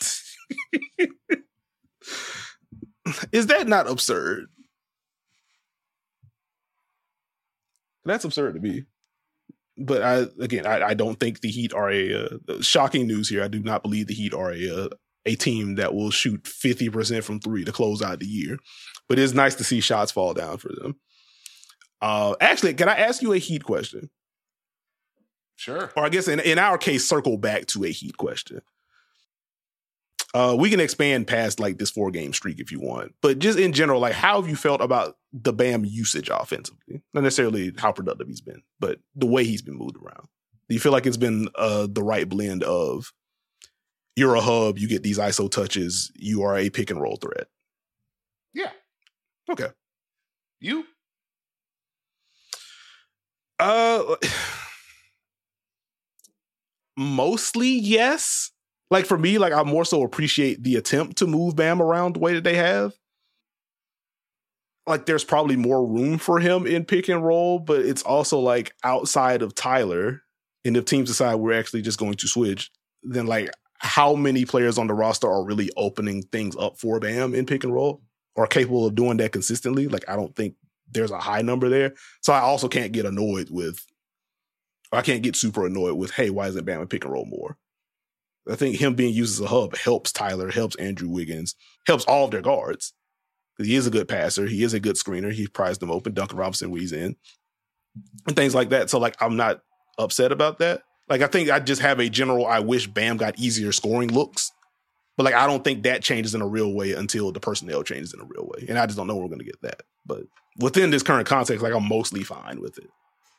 Is that not absurd? That's absurd to me. but I again, I, I don't think the Heat are a uh, shocking news here. I do not believe the Heat are a uh, a team that will shoot fifty percent from three to close out the year. But it's nice to see shots fall down for them. Uh, actually, can I ask you a Heat question? Sure. Or I guess in, in our case, circle back to a Heat question. Uh, we can expand past like this four game streak if you want, but just in general, like how have you felt about the Bam usage offensively? Not necessarily how productive he's been, but the way he's been moved around. Do you feel like it's been uh, the right blend of you're a hub, you get these I S O touches, you are a pick and roll threat? Yeah. Okay. You? Uh, mostly yes. Like for me, like I more so appreciate the attempt to move Bam around the way that they have. Like there's probably more room for him in pick and roll, but it's also like outside of Tyler. And if teams decide we're actually just going to switch, then like how many players on the roster are really opening things up for Bam in pick and roll or capable of doing that consistently? Like I don't think there's a high number there. So I also can't get annoyed with, I can't get super annoyed with, hey, why isn't Bam in pick and roll more? I think him being used as a hub helps Tyler, helps Andrew Wiggins, helps all of their guards. He is a good passer. He is a good screener. He pries them open. Duncan Robinson weaves in and things like that. So like, I'm not upset about that. Like, I think I just have a general, I wish Bam got easier scoring looks, but like, I don't think that changes in a real way until the personnel changes in a real way. And I just don't know when we're going to get that. But within this current context, like I'm mostly fine with it.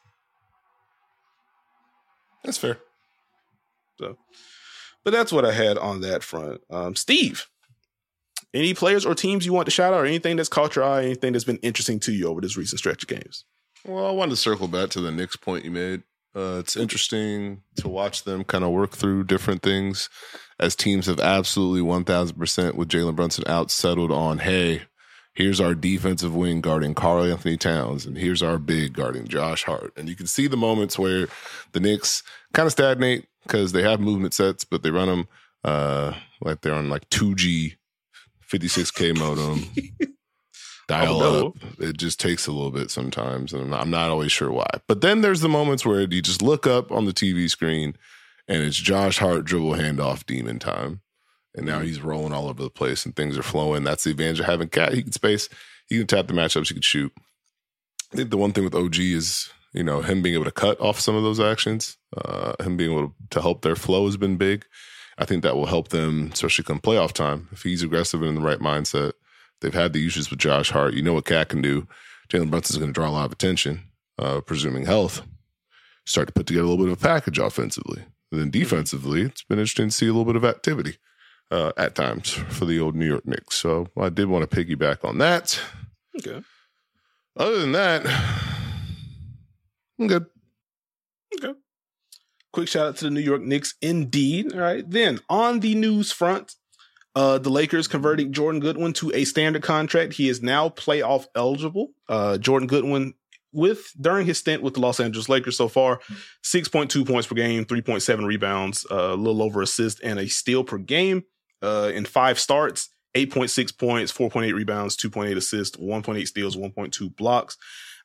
That's fair. So, but that's what I had on that front. Um, Steve, any players or teams you want to shout out or anything that's caught your eye, anything that's been interesting to you over this recent stretch of games? Well, I wanted to circle back to the Knicks point you made. Uh, it's interesting to watch them kind of work through different things as teams have absolutely one thousand percent with Jalen Brunson out settled on, hey, here's our defensive wing guarding Karl Anthony Towns, and here's our big guarding Josh Hart. And you can see the moments where the Knicks kind of stagnate because they have movement sets, but they run them uh, like they're on like two G, fifty-six K modem, dial oh, up. No. It just takes a little bit sometimes, and I'm not, I'm not always sure why. But then there's the moments where you just look up on the T V screen, and it's Josh Hart dribble handoff demon time. And now he's rolling all over the place and things are flowing. That's the advantage of having Cat. He can space. He can tap the matchups. He can shoot. I think the one thing with O G is, you know, him being able to cut off some of those actions, uh, him being able to help their flow has been big. I think that will help them, especially come playoff time. If he's aggressive and in the right mindset, they've had the issues with Josh Hart. You know what Cat can do. Jalen Brunson's going to draw a lot of attention, uh, presuming health. Start to put together a little bit of a package offensively. And then defensively, it's been interesting to see a little bit of activity. Uh, at times for the old New York Knicks. So I did want to piggyback on that. Okay. Other than that, I'm good. Okay. Quick shout out to the New York Knicks indeed. All right. Then on the news front, uh, the Lakers converting Jordan Goodwin to a standard contract. He is now playoff eligible. Uh, Jordan Goodwin with during his stint with the Los Angeles Lakers so far, six point two points per game, three point seven rebounds, uh, a little over assist and a steal per game. Uh, in five starts, eight point six points, four point eight rebounds, two point eight assists, one point eight steals, one point two blocks.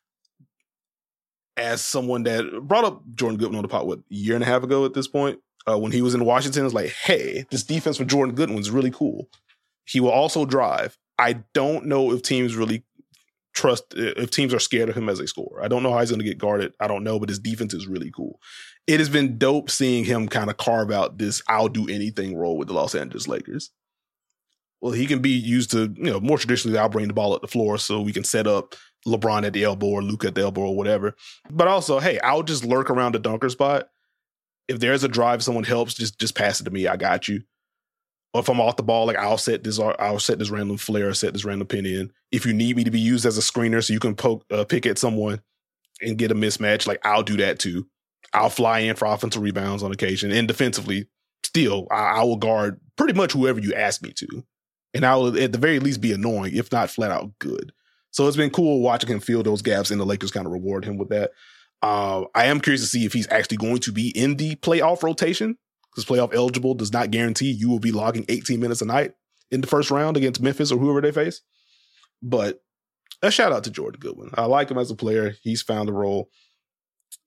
As someone that brought up Jordan Goodwin on the pod, what, a year and a half ago at this point, uh, when he was in Washington, it was like, hey, this defense for Jordan Goodwin is really cool. He will also drive. I don't know if teams really trust, if teams are scared of him as a scorer. I don't know how he's going to get guarded. I don't know, but his defense is really cool. It has been dope seeing him kind of carve out this I'll do anything role with the Los Angeles Lakers. Well, he can be used to, you know, more traditionally, I'll bring the ball up the floor so we can set up LeBron at the elbow or Luke at the elbow or whatever. But also, hey, I'll just lurk around the dunker spot. If there's a drive, someone helps, just just pass it to me. I got you. Or if I'm off the ball, like I'll set this, I'll set this random flare, set this random pin in. If you need me to be used as a screener so you can poke, uh, pick at someone and get a mismatch, like I'll do that too. I'll fly in for offensive rebounds on occasion, and defensively, still, I, I will guard pretty much whoever you ask me to. And I will at the very least be annoying, if not flat out good. So it's been cool watching him fill those gaps, and the Lakers kind of reward him with that. Uh, I am curious to see if he's actually going to be in the playoff rotation, because playoff eligible does not guarantee you will be logging eighteen minutes a night in the first round against Memphis or whoever they face. But a shout out to Jordan Goodwin. I like him as a player. He's found a role.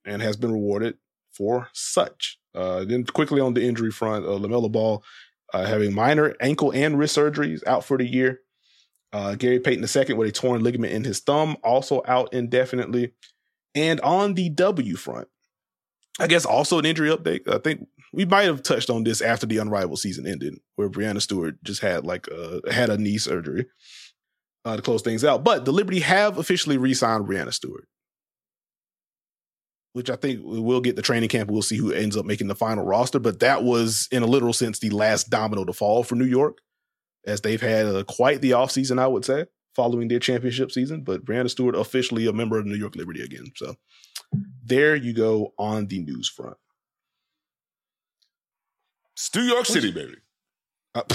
and has been rewarded for such. Uh, then quickly on the injury front, uh, LaMelo Ball uh, having minor ankle and wrist surgeries, out for the year. Uh, Gary Payton the second with a torn ligament in his thumb, also out indefinitely. And on the W front, I guess also an injury update. I think we might have touched on this after the Unrivaled season ended, where Breanna Stewart just had like a, had a knee surgery uh, to close things out. But the Liberty have officially re-signed Breanna Stewart, which I think we'll get the training camp. We'll see who ends up making the final roster. But that was, in a literal sense, the last domino to fall for New York, as they've had uh, quite the offseason, I would say, following their championship season. But Breanna Stewart officially a member of New York Liberty again. So there you go on the news front. It's New York City, baby. Uh,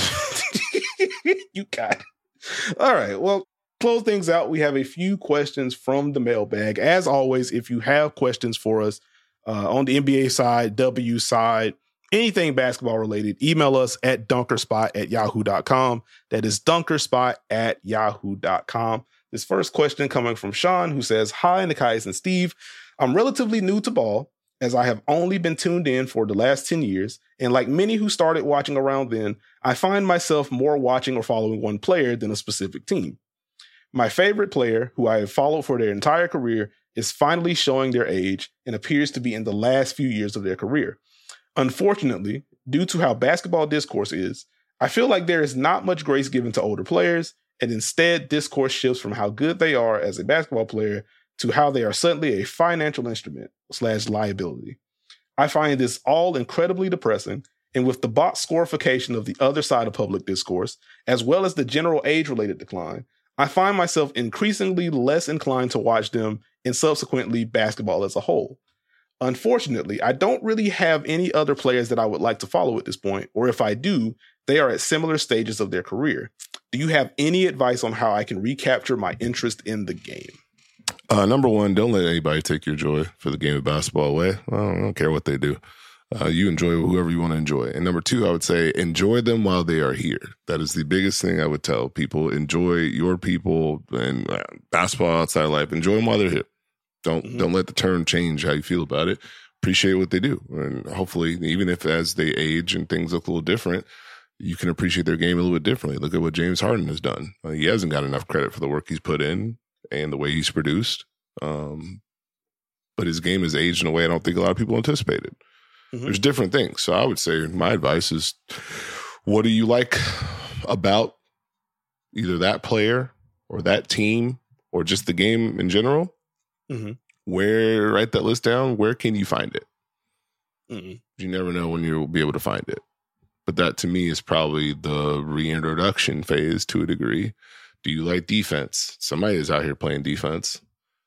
you got it. All right. Well, close things out. We have a few questions from the mailbag. As always, if you have questions for us uh, on the N B A side, W side, anything basketball related, email us at dunkerspot at yahoo dot com. That is dunkerspot at yahoo dot com. This first question coming from Sean, who says, "Hi, Nekias and Steve. I'm relatively new to ball, as I have only been tuned in for the last ten years. And like many who started watching around then, I find myself more watching or following one player than a specific team. My favorite player, who I have followed for their entire career, is finally showing their age and appears to be in the last few years of their career. Unfortunately, due to how basketball discourse is, I feel like there is not much grace given to older players, and instead discourse shifts from how good they are as a basketball player to how they are suddenly a financial instrument slash liability. I find this all incredibly depressing, and with the box scorification of the other side of public discourse, as well as the general age-related decline, I find myself increasingly less inclined to watch them and subsequently basketball as a whole. Unfortunately, I don't really have any other players that I would like to follow at this point, or if I do, they are at similar stages of their career. Do you have any advice on how I can recapture my interest in the game?" Uh, number one, don't let anybody take your joy for the game of basketball away. I don't, I don't care what they do. Uh, you enjoy whoever you want to enjoy. And number two, I would say enjoy them while they are here. That is the biggest thing I would tell people. Enjoy your people and uh, basketball outside of life. Enjoy them while they're here. Don't mm-hmm. don't let the term change how you feel about it. Appreciate what they do. And hopefully, even if as they age and things look a little different, you can appreciate their game a little bit differently. Look at what James Harden has done. Uh, he hasn't got enough credit for the work he's put in and the way he's produced. Um, but his game has aged in a way I don't think a lot of people anticipated. Mm-hmm. There's different things. So I would say my advice is, what do you like about either that player or that team or just the game in general? Mm-hmm. Where, write that list down. Where can you find it? Mm-hmm. You never know when you'll be able to find it. But that to me is probably the reintroduction phase to a degree. Do you like defense? Somebody is out here playing defense.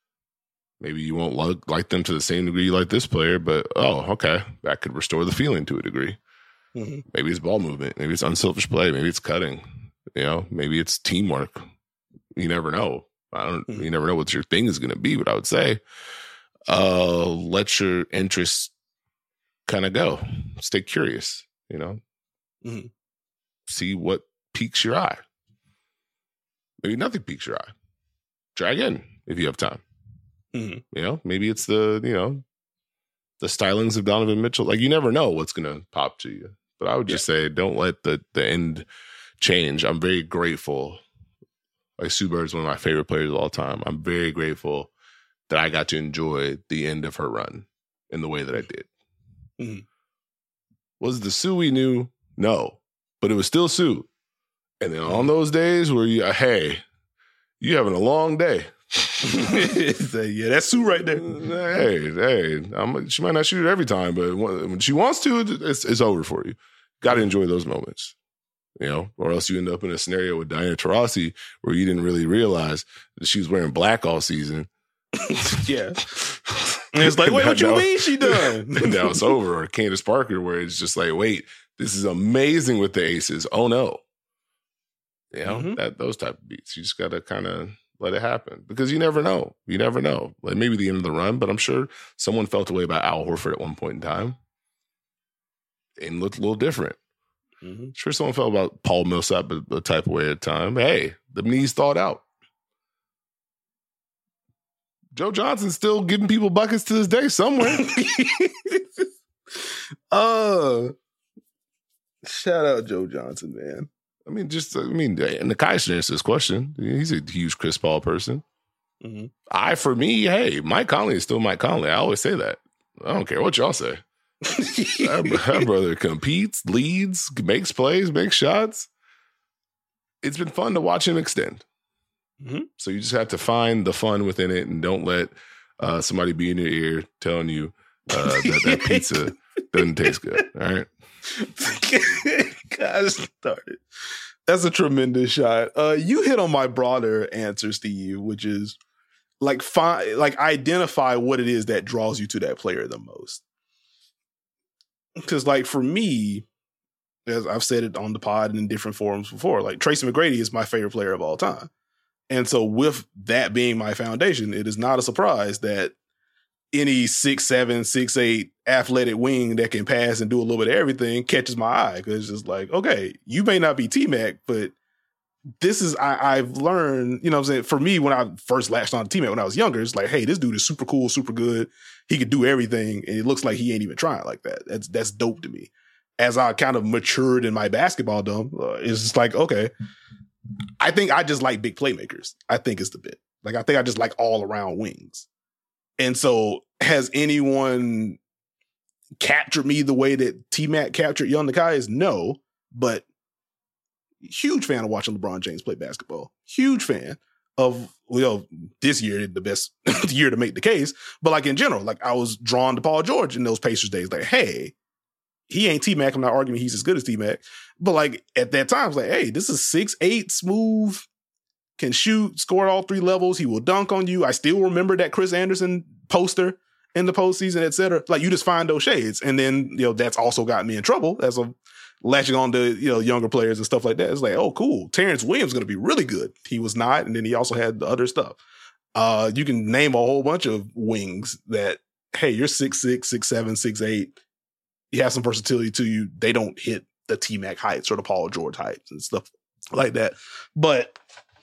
Maybe you won't like, like them to the same degree you like this player, but oh, okay, that could restore the feeling to a degree. Mm-hmm. Maybe it's ball movement. Maybe it's unselfish play. Maybe it's cutting. You know, maybe it's teamwork. You never know. I don't. Mm-hmm. You never know what your thing is going to be. But I would say, uh, let your interests kind of go. Stay curious. You know, mm-hmm. See what piques your eye. Maybe nothing piques your eye. Try again if you have time. Mm-hmm. You know, maybe it's the, you know, the stylings of Donovan Mitchell. Like, you never know what's going to pop to you. But I would just yeah. say, don't let the, the end change. I'm very grateful. Like, Sue Bird is one of my favorite players of all time. I'm very grateful that I got to enjoy the end of her run in the way that I did. Mm-hmm. Was the Sue we knew? No. But it was still Sue. And then on those days where you, hey, you having a long day. Yeah, that's Sue right there. Hey, hey, I'm, she might not shoot it every time, but when she wants to, it's, it's over for you. Got to enjoy those moments, you know, or else you end up in a scenario with Diana Taurasi where you didn't really realize that she was wearing black all season. Yeah. And it's like, wait, what you mean she done? And now it's over. Or Candace Parker, where it's just like, wait, this is amazing with the aces. Oh, no. You know, mm-hmm. that those type of beats. You just got to kind of let it happen because you never know. You never know. Like, maybe the end of the run, but I'm sure someone felt a way about Al Horford at one point in time and looked a little different. Mm-hmm. Sure, someone felt about Paul Millsap a, a type of way at a time. Hey, the knees thawed out. Joe Johnson's still giving people buckets to this day somewhere. uh, shout out Joe Johnson, man. I mean, just, I mean, and the Kai should answer this question. He's a huge Chris Paul person. Mm-hmm. I, for me, hey, Mike Conley is still Mike Conley. I always say that. I don't care what y'all say. that, that brother competes, leads, makes plays, makes shots. It's been fun to watch him extend. Mm-hmm. So you just have to find the fun within it and don't let uh, somebody be in your ear telling you uh, that that pizza doesn't taste good. All right. God started. That's a tremendous shot. Uh, you hit on my broader answer, Steve, which is like find, like identify what it is that draws you to that player the most. Because, like, for me, as I've said it on the pod and in different forums before, like Tracy McGrady is my favorite player of all time. And so with that being my foundation, it is not a surprise that any six, seven, six, eight athletic wing that can pass and do a little bit of everything catches my eye. Cause it's just like, okay, you may not be T-Mac, but this is, I, I've learned, you know what I'm saying? For me, when I first latched on to T-Mac when I was younger, it's like, hey, this dude is super cool, super good. He could do everything. And it looks like he ain't even trying like that. That's, that's dope to me. As I kind of matured in my basketball dumb, uh, it's just like, okay, I think I just like big playmakers. I think it's the bit. Like, I think I just like all around wings. And so has anyone captured me the way that T-Mac captured Young Nekias? No, but huge fan of watching LeBron James play basketball. Huge fan of, well, this year, the best year to make the case. But like in general, like I was drawn to Paul George in those Pacers days. Like, hey, he ain't T-Mac. I'm not arguing he's as good as T-Mac. But like at that time, it's like, hey, this is six eight, smooth, can shoot, score at all three levels. He will dunk on you. I still remember that Chris Anderson poster in the postseason, et cetera. Like you just find those shades. And then, you know, that's also got me in trouble as a latching on to, you know, younger players and stuff like that. It's like, oh, cool. Terrence Williams is going to be really good. He was not. And then he also had the other stuff. Uh, you can name a whole bunch of wings that, hey, you're six six, six seven, six eight. You have some versatility to you. They don't hit the T-Mac heights or the Paul George heights and stuff like that. But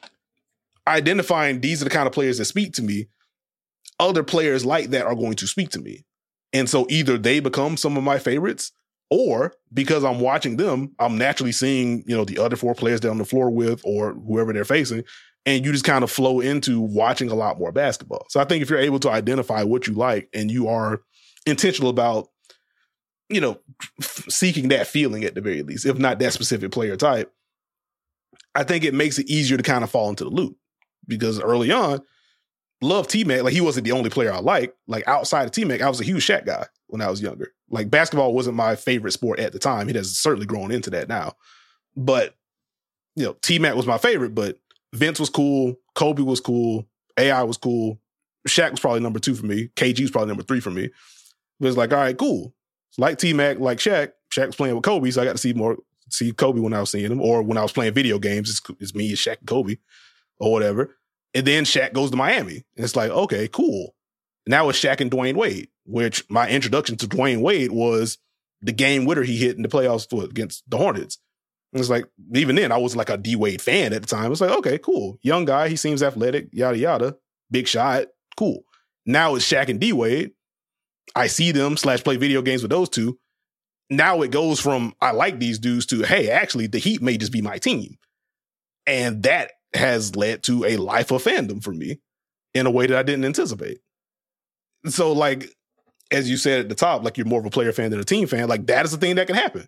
identifying these are the kind of players that speak to me, other players like that are going to speak to me. And so either they become some of my favorites, or because I'm watching them, I'm naturally seeing, you know, the other four players they're on the floor with or whoever they're facing. And you just kind of flow into watching a lot more basketball. So I think if you're able to identify what you like and you are intentional about, you know, f- seeking that feeling at the very least, if not that specific player type, I think it makes it easier to kind of fall into the loop. Because early on, love T-Mac. Like, he wasn't the only player I liked. Like, outside of T-Mac, I was a huge Shaq guy when I was younger. Like, basketball wasn't my favorite sport at the time. It has certainly grown into that now. But, you know, T-Mac was my favorite, but Vince was cool. Kobe was cool. A I was cool. Shaq was probably number two for me. K G was probably number three for me. But it's like, all right, cool. Like T-Mac, like Shaq. Shaq was playing with Kobe, so I got to see more, see Kobe when I was seeing him. Or when I was playing video games, it's, it's me, it's Shaq and Kobe, or whatever. And then Shaq goes to Miami. And it's like, okay, cool. Now it's Shaq and Dwayne Wade, which my introduction to Dwayne Wade was the game winner he hit in the playoffs for, against the Hornets. And it's like, even then, I was like a D-Wade fan at the time. It's like, okay, cool. Young guy, he seems athletic, yada, yada. Big shot, cool. Now it's Shaq and D-Wade. I see them slash play video games with those two. Now it goes from, I like these dudes, to, hey, actually, the Heat may just be my team. And that has led to a life of fandom for me in a way that I didn't anticipate. So, like, as you said at the top, like, you're more of a player fan than a team fan. Like, that is the thing that can happen.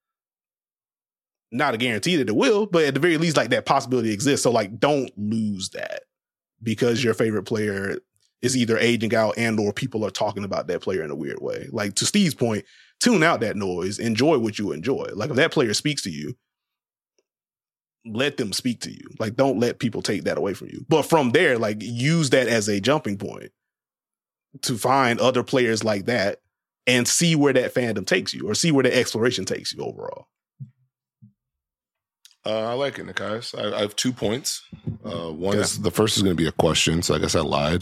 Not a guarantee that it will, but at the very least, like, that possibility exists. So, like, don't lose that because your favorite player is either aging out and or people are talking about that player in a weird way. Like, to Steve's point, tune out that noise. Enjoy what you enjoy. Like, if that player speaks to you, let them speak to you. Like, don't let people take that away from you. But from there, like, use that as a jumping point to find other players like that and see where that fandom takes you or see where the exploration takes you overall. Uh, I like it, Nekias. I, I have two points. Uh, one yeah. is, the first is going to be a question, so I guess I lied.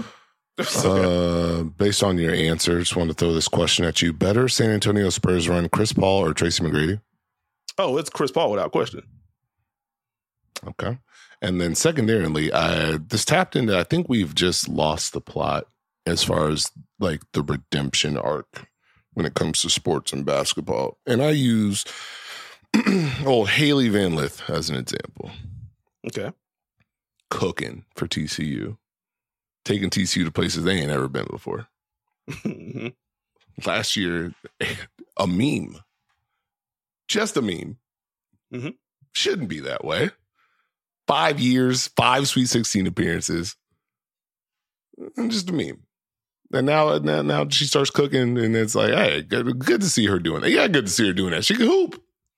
uh, based on your answer, just wanted to throw this question at you. Better San Antonio Spurs run Chris Paul or Tracy McGrady? Oh, it's Chris Paul without question. Okay. And then secondarily, I this tapped into, I think we've just lost the plot as far as like the redemption arc when it comes to sports and basketball. And I use old Haley Van Lith as an example. Okay. Cooking for T C U. Taking T C U to places they ain't ever been before. Mm-hmm. Last year, a meme. Just a meme. Mm-hmm. Shouldn't be that way. Five years, five Sweet sixteen appearances. Just a meme. And now, now, now she starts cooking, and it's like, hey, good, good to see her doing that. Yeah, good to see her doing that. She can hoop.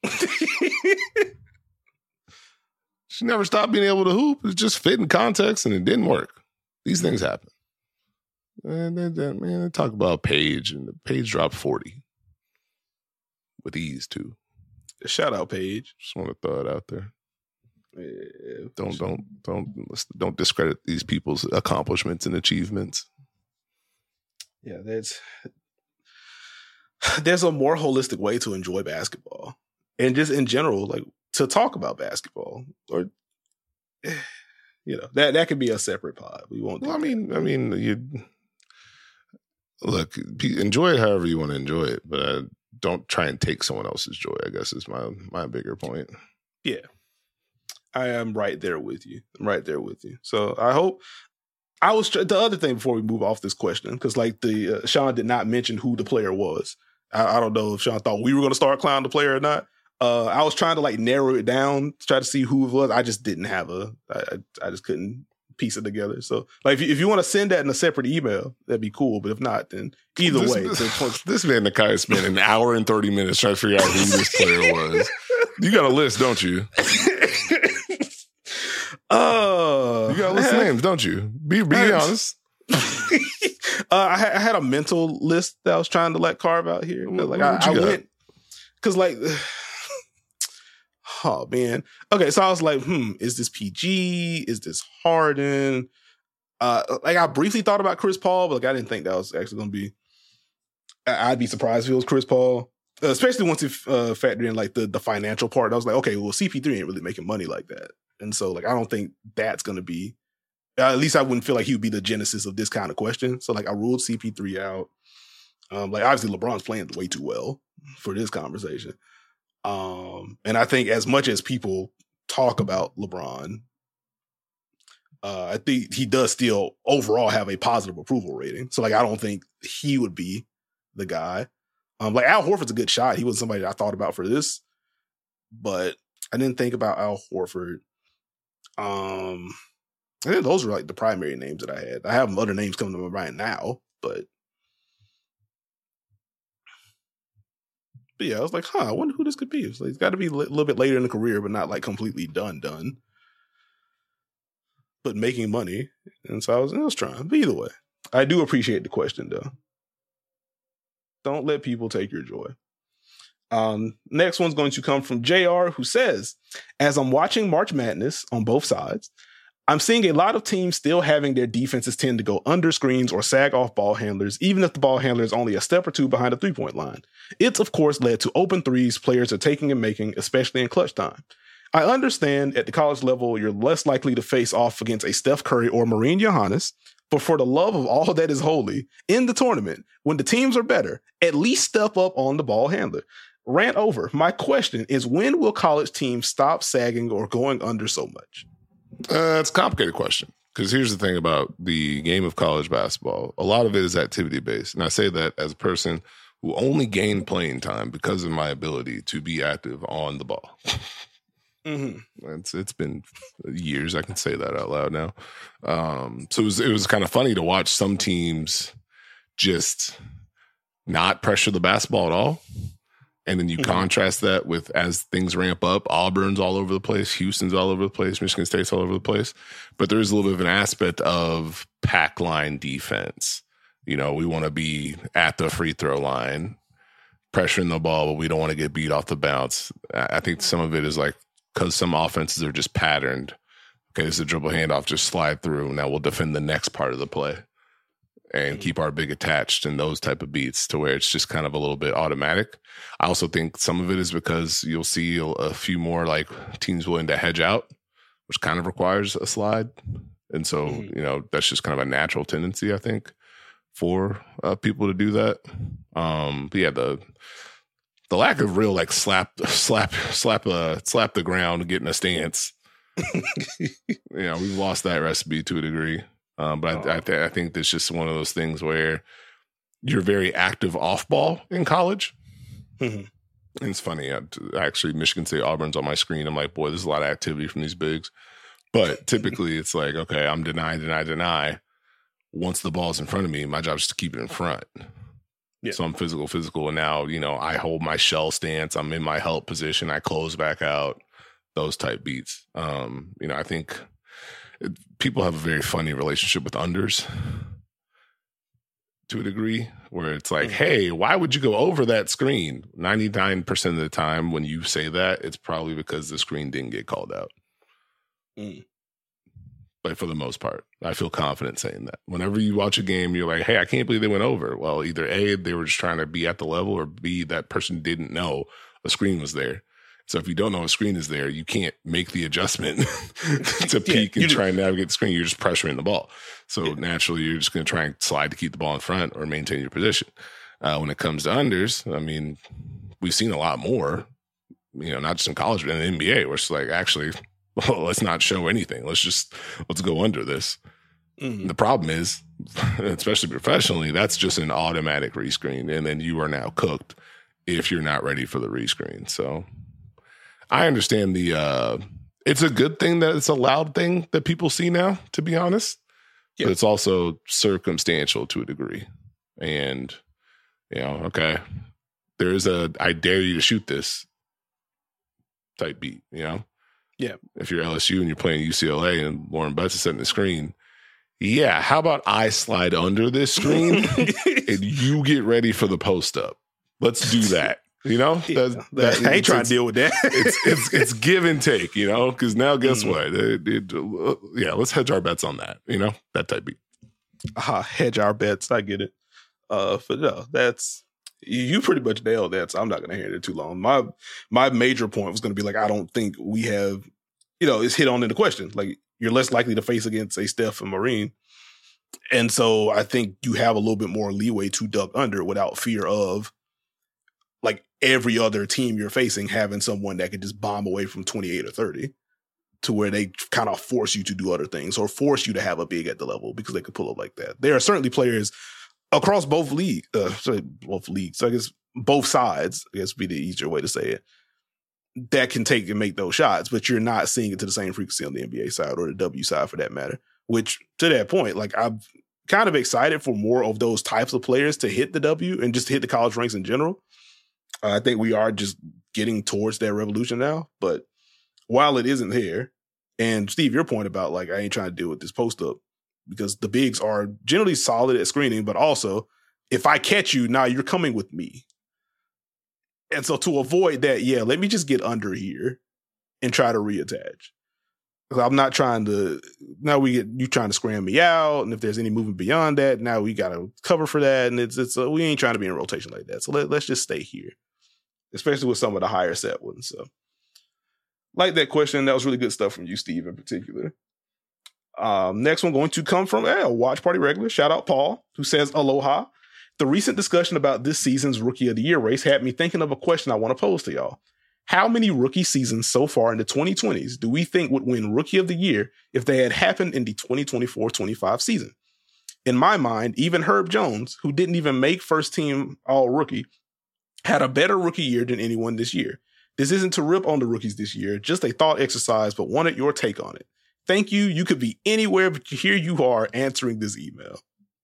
She never stopped being able to hoop. It just fit in context, and it didn't work. These things happen. And then, then man, they talk about Paige, and the Paige dropped forty with ease too. Shout out, Paige. Just want to throw it out there. Yeah, don't don't don't don't discredit these people's accomplishments and achievements. Yeah, that's there's a more holistic way to enjoy basketball, and just in general, like to talk about basketball, or you know that that could be a separate pod. We won't. Do well, I that. mean, I mean, you look, enjoy it however you want to enjoy it, but uh, don't try and take someone else's joy. I guess is my my bigger point. Yeah. I am right there with you. I'm right there with you. So I hope I was the other thing before we move off this question, because like the uh, Sean did not mention who the player was. I, I don't know if Sean thought we were going to start clowning the player or not. Uh, I was trying to like narrow it down to try to see who it was. I just didn't have a. I, I just couldn't piece it together. So like if you, if you want to send that in a separate email, that'd be cool. But if not, then either this, way, this, this man Nakai spent an hour and thirty minutes trying to figure out who this player was. You got a list, don't you? Uh, you got a list of names, don't you? Be be honest. uh, I, had, I had a mental list that I was trying to like carve out here. Like I, I went because like, oh man. Okay, so I was like, hmm, is this P G? Is this Harden? Uh, like I briefly thought about Chris Paul, but like I didn't think that was actually going to be. I'd be surprised if it was Chris Paul, uh, especially once you uh, factor in like the the financial part. I was like, okay, well, C P three ain't really making money like that. And so, like, I don't think that's going to be, uh, at least I wouldn't feel like he would be the genesis of this kind of question. So, like, I ruled C P three out. Um, like, obviously, LeBron's playing way too well for this conversation. Um, and I think as much as people talk about LeBron, uh, I think he does still overall have a positive approval rating. So, like, I don't think he would be the guy. Um, like, Al Horford's a good shot. He wasn't somebody that I thought about for this. But I didn't think about Al Horford. Um, I think those were like the primary names that I had. I have other names coming to my mind now, but, but yeah, I was like, huh, I wonder who this could be. It's, like, it's got to be a little bit later in the career, but not like completely done, done, but making money. And so I was, I was trying. But either way, I do appreciate the question though. Don't let people take your joy. Um, next one's going to come from J R, who says, as I'm watching March Madness on both sides, I'm seeing a lot of teams still having their defenses tend to go under screens or sag off ball handlers, even if the ball handler is only a step or two behind the three-point line. It's, of course, led to open threes players are taking and making, especially in clutch time. I understand at the college level, you're less likely to face off against a Steph Curry or Marine Johannes, but for the love of all that is holy, in the tournament, when the teams are better, at least step up on the ball handler. Rant over. My question is, when will college teams stop sagging or going under so much? Uh, it's a complicated question, because here's the thing about the game of college basketball. A lot of it is activity-based. And I say that as a person who only gained playing time because of my ability to be active on the ball. Mm-hmm. It's It's been years. I can say that out loud now. Um, so it was, it was kind of funny to watch some teams just not pressure the basketball at all. And then you mm-hmm. contrast that with, as things ramp up, Auburn's all over the place, Houston's all over the place, Michigan State's all over the place. But there is a little bit of an aspect of pack line defense. You know, we want to be at the free throw line, pressuring the ball, but we don't want to get beat off the bounce. I think some of it is like, because some offenses are just patterned. Okay, it's a dribble handoff, just slide through. Now we'll defend the next part of the play and keep our big attached and those type of beats to where it's just kind of a little bit automatic. I also think some of it is because you'll see a few more like teams willing to hedge out which kind of requires a slide. And so, Mm-hmm. you know, that's just kind of a natural tendency, I think, for uh, people to do that. Um, but yeah, the the lack of real like slap, slap, slap, uh, slap the ground and get in a stance. You know, we've lost that recipe to a degree. Um, but oh. I, I, th- I think that's just one of those things where you're very active off ball in college. Mm-hmm. And it's funny. I, actually, Michigan State Auburn's on my screen. I'm like, boy, there's a lot of activity from these bigs. But typically, it's like, okay, I'm deny, deny, deny. Once the ball's in front of me, my job is to keep it in front. Yeah. So I'm physical, physical. And now, you know, I hold my shell stance. I'm in my help position. I close back out, those type beats. Um, you know, I think it, people have a very funny relationship with unders to a degree where it's like, hey, why would you go over that screen? ninety-nine percent of the time when you say that, it's probably because the screen didn't get called out. Mm. But for the most part, I feel confident saying that. Whenever you watch a game, you're like, hey, I can't believe they went over. Well, either A, they were just trying to be at the level, or B, that person didn't know a screen was there. So if you don't know a screen is there, you can't make the adjustment to peek yeah, and try and navigate the screen. You're just pressuring the ball. So yeah. naturally, you're just going to try and slide to keep the ball in front or maintain your position. Uh, when it comes to unders, I mean, we've seen a lot more, you know, not just in college, but in the N B A, where it's like, actually, well, let's not show anything. Let's just, let's go under this. Mm-hmm. The problem is, especially professionally, that's just an automatic rescreen. And then you are now cooked if you're not ready for the rescreen. So I understand the, uh, it's a good thing that it's a loud thing that people see now, to be honest. Yeah. But it's also circumstantial to a degree. And, you know, okay, there is a, I dare you to shoot this type beat, you know? Yeah. If you're L S U and you're playing U C L A and Lauren Betts is setting the screen, yeah, how about I slide under this screen and you get ready for the post up? Let's do that. You know, yeah, that, that, I ain't trying to deal with that. it's, it's it's give and take, you know, because now guess mm-hmm. what? It, it, uh, yeah, let's hedge our bets on that, you know, that type beat. Uh, hedge our bets. I get it. Uh, but no, that's, you pretty much nailed that, so I'm not going to hear it too long. My my major point was going to be like, I don't think we have, you know, it's hit on in the question. Like, you're less likely to face against a Steph and Marine. And so I think you have a little bit more leeway to duck under without fear of, like, every other team you're facing having someone that could just bomb away from twenty-eight or thirty to where they kind of force you to do other things or force you to have a big at the level because they could pull up like that. There are certainly players across both league, uh, sorry, both leagues, I guess both sides, I guess would be the easier way to say it, that can take and make those shots, but you're not seeing it to the same frequency on the N B A side or the W side for that matter, which to that point, like, I'm kind of excited for more of those types of players to hit the W and just hit the college ranks in general. Uh, I think we are just getting towards that revolution now, but while it isn't here, and Steve, your point about like, I ain't trying to deal with this post up, because the bigs are generally solid at screening, but also if I catch you, now you're coming with me. And so to avoid that, yeah, let me just get under here and try to reattach. I'm not trying to, now we get, you trying to scram me out. And if there's any movement beyond that, now we got to cover for that. And it's, it's, uh, we ain't trying to be in rotation like that. So let, let's just stay here, especially with some of the higher set ones. So like that question. That was really good stuff from you, Steve, in particular. Um, next one going to come from a eh, Watch Party regular. Shout out Paul, who says, aloha. The recent discussion about this season's Rookie of the Year race had me thinking of a question I want to pose to y'all. How many rookie seasons so far in the twenty twenties do we think would win Rookie of the Year if they had happened in the twenty twenty-four twenty-five season? In my mind, even Herb Jones, who didn't even make first team all rookie, had a better rookie year than anyone this year. This isn't to rip on the rookies this year, just a thought exercise, but wanted your take on it. Thank you. You could be anywhere, but here you are answering this email.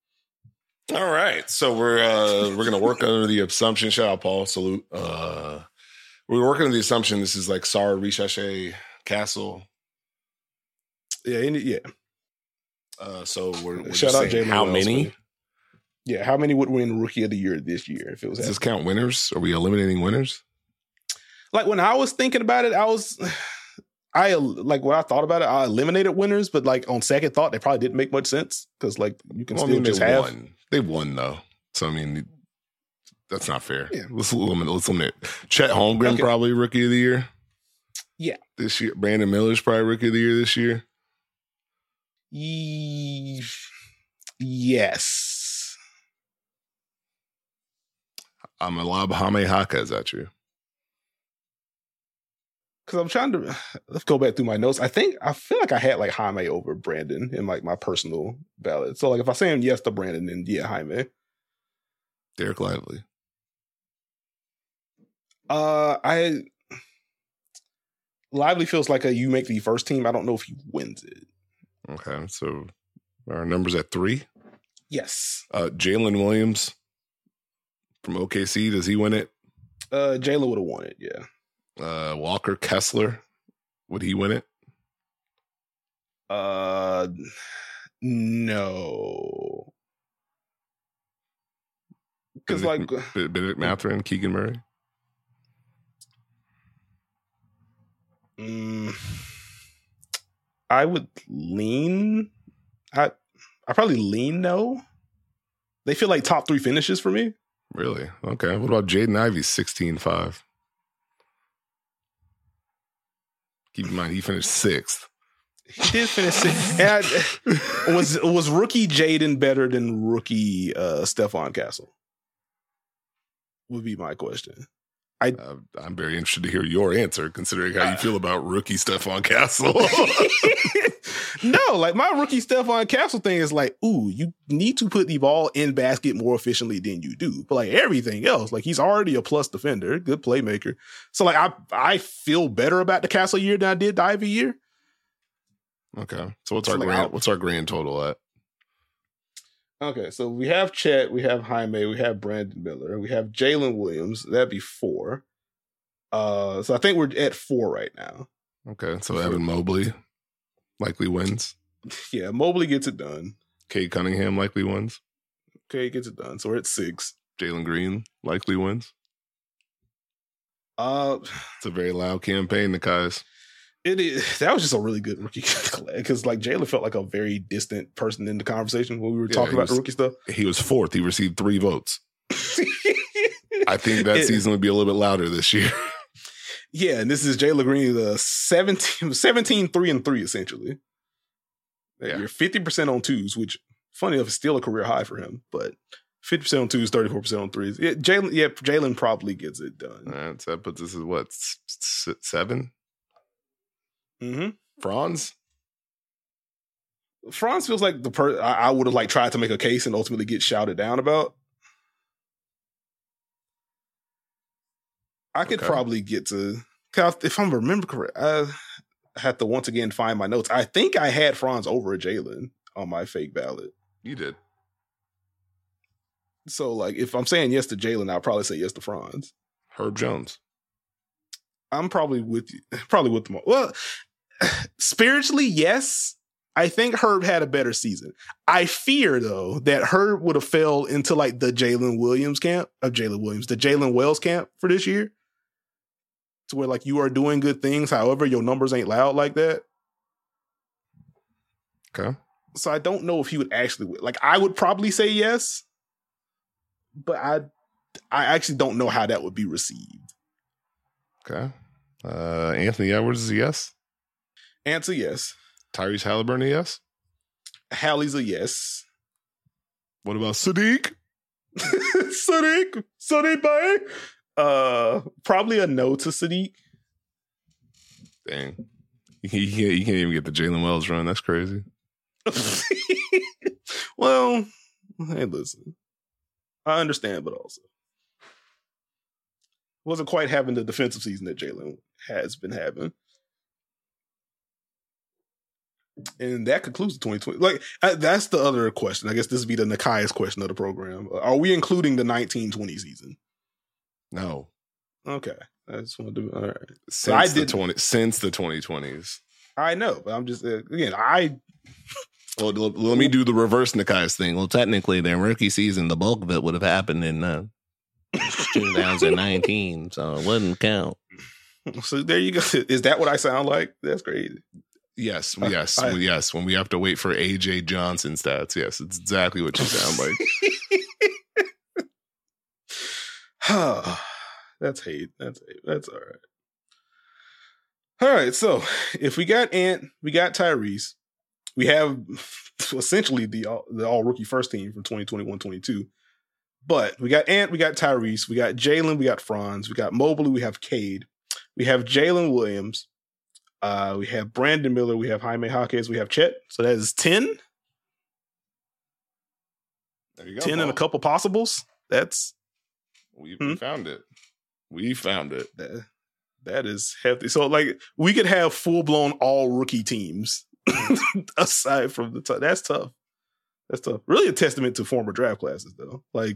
All right. So we're uh, we're gonna work under the assumption. Shout out, Paul. Salute. Uh, we're working on the assumption this is like Sarah Richache Castle. Yeah, any, yeah. Uh, so we're, we're shout out Jay. How many? Yeah, how many would win Rookie of the Year this year if it was? Does this count winners? Are we eliminating winners? Like when I was thinking about it, I was. I like when I thought about it, I eliminated winners, but like on second thought, they probably didn't make much sense because like you can well, still I mean, just have. Won. They won though, so I mean that's not fair. Yeah. Let's limit. Let's limit. Chet Holmgren okay. probably Rookie of the Year. Yeah. This year, Brandon Miller's probably rookie of the year this year. Ye- yes. I'm a lob Jaime Jaquez at you. Because I'm trying to let's go back through my notes. I think I feel like I had like Jaime over Brandon in like my personal ballot. So like if I say him yes to Brandon, then yeah, Jaime. Derek Lively. Uh, I Lively feels like a you make the first team. I don't know if he wins it. Okay, so our numbers at three. Yes. Uh, Jalen Williams from O K C. Does he win it? Uh, Jalen would have won it. Yeah. Uh, Walker Kessler. Would he win it? Uh, no. Because like Benedict Mathurin, Keegan Murray. Mm, I would lean. I I probably lean no. They feel like top three finishes for me. Really? Okay. What about Jaden Ivey, sixteen five? Keep in mind, he finished sixth. He did finish sixth. And I, was was rookie Jaden better than rookie uh, Stephon Castle? Would be my question. I, uh, I'm very interested to hear your answer, considering how you feel about rookie Stephon Castle. No, like my rookie Stephon Castle thing is like, ooh, you need to put the ball in basket more efficiently than you do. But like everything else, like he's already a plus defender, good playmaker. So like I I feel better about the Castle year than I did the Ivy year. Okay, so what's So our like grand? I'll, what's our grand total at? Okay, so we have Chet, we have Jaime, we have Brandon Miller, we have Jalen Williams. That'd be four. Uh, so I think we're at four right now. Okay, so Evan Mobley likely wins. Yeah, Mobley gets it done. Cade Cunningham likely wins. Okay, gets it done. So we're at six. Jalen Green likely wins. Uh, it's a very loud campaign, Nikias. It is. That was just a really good rookie because like Jalen felt like a very distant person in the conversation when we were yeah, talking about was, the rookie stuff. He was fourth. He received three votes. I think that it, season would be a little bit louder this year. Yeah, and this is Jalen Green, the seventeen, seventeen, three and three essentially. Yeah. You're fifty percent on twos, which funny enough is still a career high for him, but fifty percent on twos, thirty-four percent on threes. Yeah, Jalen, yeah, Jalen probably gets it done. All right, so that puts us at what, seven? Mm-hmm. Franz? Franz feels like the per I, I would have like tried to make a case and ultimately get shouted down about. I could okay. probably get to, if I remember correct, I had to once again find my notes. I think I had Franz over Jalen on my fake ballot. You did. So like, if I'm saying yes to Jalen, I'll probably say yes to Franz. Herb Jones. I'm probably with you. Probably with them all. Well, spiritually, yes. I think Herb had a better season. I fear, though, that Herb would have fell into like the Jalen Williams camp of Jalen Williams, the Jalen Wells camp for this year. To where like you are doing good things, however, your numbers ain't loud like that. Okay. So I don't know if he would actually like. I would probably say yes, but I, I actually don't know how that would be received. Okay. Uh, Anthony Edwards is a yes. Answer yes. Tyrese Halliburton a yes. Hallie's a yes. What about Sadiq? Sadiq, Sadiq, bye. Uh, probably a no to Sadiq. Dang, you can't, you can't, you can't even get the Jalen Wells run. That's crazy. Well, hey, listen, I understand, but also wasn't quite having the defensive season that Jalen has been having. And that concludes the twenty twenty. Like, uh, that's the other question. I guess this would be the Nikias question of the program. Uh, are we including the nineteen twenty season? No. Okay. I just wanted to. All right. Since so I did the twenty since the twenty twenties. I know, but I'm just uh, again. I. Well, let me do the reverse Nikias thing. Well, technically, their rookie season, the bulk of it would have happened in uh, twenty nineteen, so it wouldn't count. So there you go. Is that what I sound like? That's crazy. Yes, yes, I, yes. When we have to wait for A J Johnson stats, yes, it's exactly what you sound like. That's hate. That's hate. That's all All right, so if we got Ant, we got Tyrese, we have essentially the all, the all rookie first team from twenty twenty-one twenty-two. But we got Ant, we got Tyrese, we got Jalen, we got Franz, we got Mobley, we have Cade, we have Jalen Williams, uh, we have Brandon Miller, we have Jaime Jaquez, we have Chet. So that is ten. There you go. ten Paul. and a couple possibles. That's we, hmm? we found it. We found it. That, that is hefty. So like we could have full blown all rookie teams aside from the t- that's tough. That's tough. Really a testament to former draft classes though. Like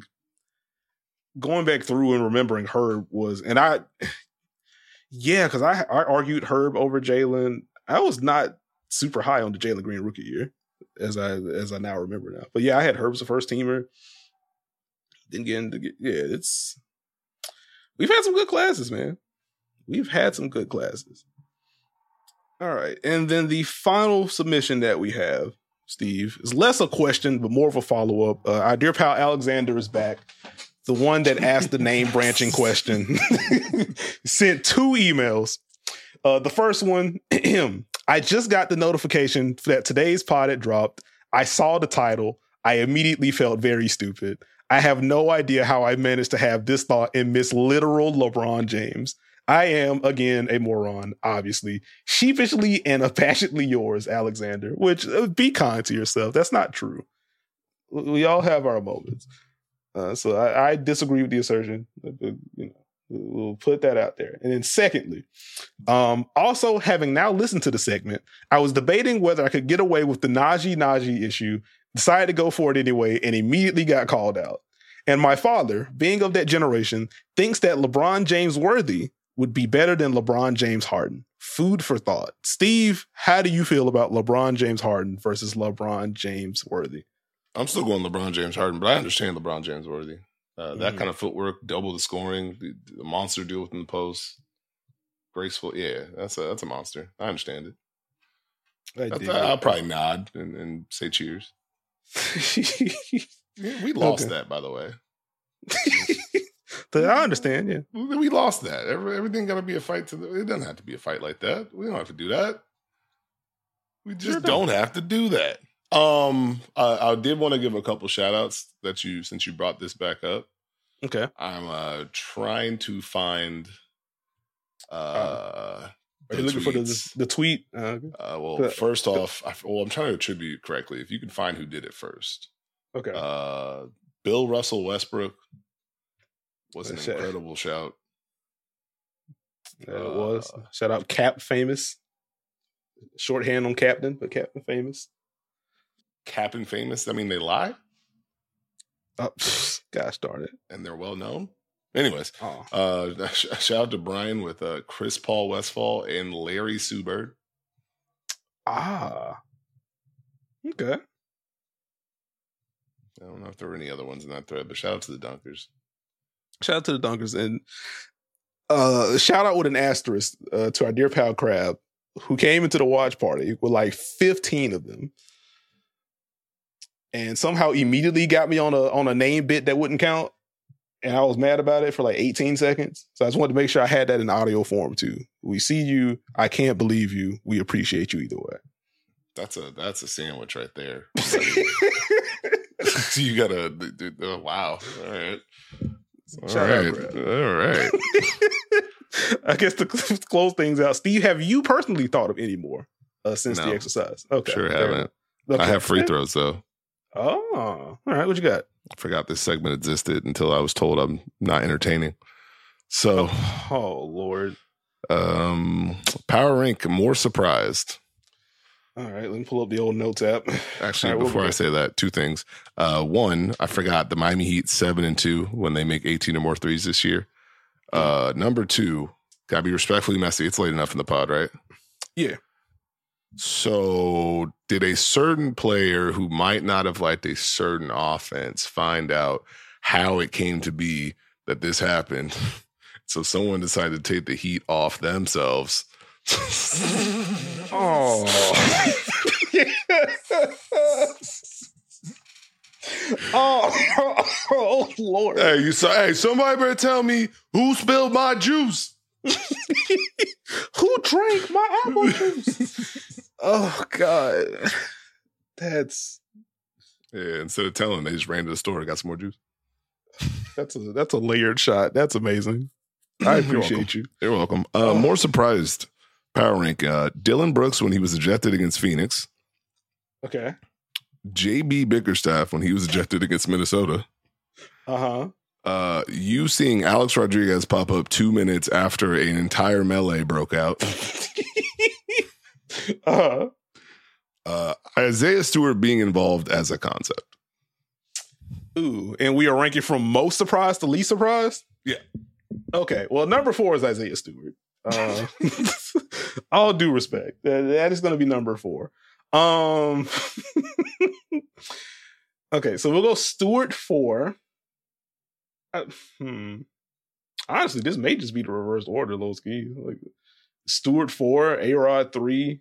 going back through and remembering Herb was, and I, yeah, because I I argued Herb over Jalen. I was not super high on the Jalen Green rookie year, as I as I now remember now. But yeah, I had Herb as a first teamer. Didn't get into get, yeah. It's we've had some good classes, man. We've had some good classes. All right, and then the final submission that we have, Steve, is less a question but more of a follow up. Uh, our dear pal Alexander is back. The one that asked the name branching question sent two emails. Uh, the first one, I just got the notification that today's pod had dropped. I saw the title. I immediately felt very stupid. I have no idea how I managed to have this thought and miss literal LeBron James. I am, again, a moron, obviously. Sheepishly and passionately yours, Alexander, which uh, be kind to yourself. That's not true. We all have our moments. Uh, so I, I disagree with the assertion. You know, we'll put that out there. And then secondly, um, also having now listened to the segment, I was debating whether I could get away with the Najee Najee issue, decided to go for it anyway, and immediately got called out. And my father, being of that generation, thinks that LeBron James worthy would be better than LeBron James Harden. Food for thought. Steve, how do you feel about LeBron James Harden versus LeBron James worthy? I'm still going LeBron James Harden, but I understand LeBron James worthy. Uh, mm-hmm. That kind of footwork, double the scoring, the, the monster deal within the post, graceful. Yeah, that's a that's a monster. I understand it. I I, I'll probably nod and, and say cheers. Yeah, we lost okay. that, by the way. I understand, yeah. We lost that. Every, everything got to be a fight. To the, it doesn't have to be a fight like that. We don't have to do that. We just sure don't. don't have to do that. Um, I, I did want to give a couple shout outs that you, since you brought this back up. Okay. I'm uh, trying to find. Uh, uh, Are you looking tweets. for the, the tweet? Uh, okay. uh, well, the, first off, I, well, I'm trying to attribute correctly. If you can find who did it first. Okay. Uh, Bill Russell Westbrook was an shout. incredible shout. Yeah, it uh, was. Shout out Cap Famous. Shorthand on Captain, but Captain Famous. Captain Famous? I mean, they lie? Oh, gosh darn it. And they're well known? Anyways, oh. uh, shout out to Brian with uh, Chris Paul Westphal and Larry Subert. Ah. Okay. I don't know if there were any other ones in that thread, but shout out to the Dunkers. Shout out to the Dunkers. And uh, shout out with an asterisk uh, to our dear pal Crab, who came into the watch party with like fifteen of them. And somehow immediately got me on a on a name bit that wouldn't count. And I was mad about it for like eighteen seconds. So I just wanted to make sure I had that in audio form too. We see you. I can't believe you. We appreciate you either way. That's a that's a sandwich right there. You gotta do, oh, wow. All right. All Shout right. Out, All right. I guess to close things out, Steve, have you personally thought of any more uh, since no. the exercise? Okay. Sure haven't. Okay. I have free throws though. Oh, all right. What you got? I forgot this segment existed until I was told I'm not entertaining. So, oh, oh Lord. Um, Power Rank more surprised. All right, let me pull up the old notes app. Actually, right, before I say that, two things. Uh, one, I forgot the Miami Heat seven and two when they make eighteen or more threes this year. Uh, number two, gotta be respectfully messy. It's late enough in the pod, right? Yeah. So, did a certain player who might not have liked a certain offense find out how it came to be that this happened? So, someone decided to take the heat off themselves. Oh. oh, oh, Lord. Hey, you say, hey, somebody better tell me who spilled my juice. Who drank my apple juice? Oh God, that's yeah. Instead of telling, they just ran to the store and got some more juice. That's a that's a layered shot. That's amazing. I appreciate you. You're welcome. Uh, oh. More surprised power rank. Uh, Dylan Brooks when he was ejected against Phoenix. Okay. J B Bickerstaff when he was ejected against Minnesota. Uh-huh. Uh, you seeing Alex Rodriguez pop up two minutes after an entire melee broke out. uh-huh. Uh, Isaiah Stewart being involved as a concept. Ooh, and we are ranking from most surprised to least surprised? Yeah. Okay, well, number four is Isaiah Stewart. Uh, all due respect. That, that is going to be number four. Um, okay, so we'll go Stewart four. Uh, hmm. Honestly, this may just be the reversed order, low ski. Like Stewart four, A-Rod three,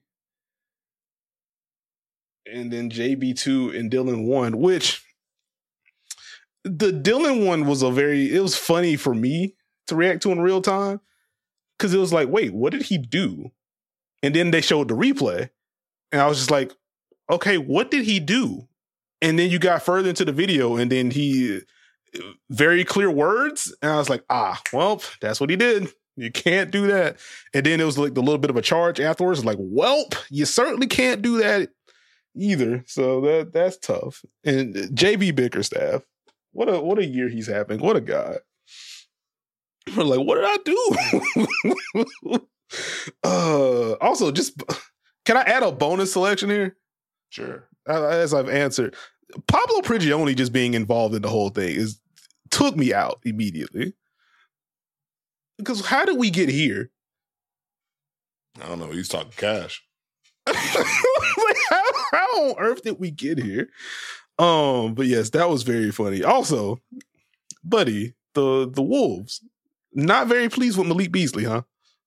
and then J B two and Dylan one, which the Dylan one was a very, it was funny for me to react to in real time because it was like, wait, what did he do? And then they showed the replay and I was just like, okay, what did he do? And then you got further into the video and then he, very clear words. And I was like, ah, well, that's what he did. You can't do that. And then it was like the little bit of a charge afterwards. Like, welp, you certainly can't do that either. So that that's tough. And J B Bickerstaff, what a what a year he's having. What a guy. We're like, what did I do? uh, also, just can I add a bonus selection here? Sure. As I've answered, Pablo Prigioni just being involved in the whole thing is took me out immediately. Because how did we get here? I don't know. He's talking cash. Like, how, how on earth did we get here? Um, but yes, that was very funny. Also, buddy, the the Wolves not very pleased with Malik Beasley, huh?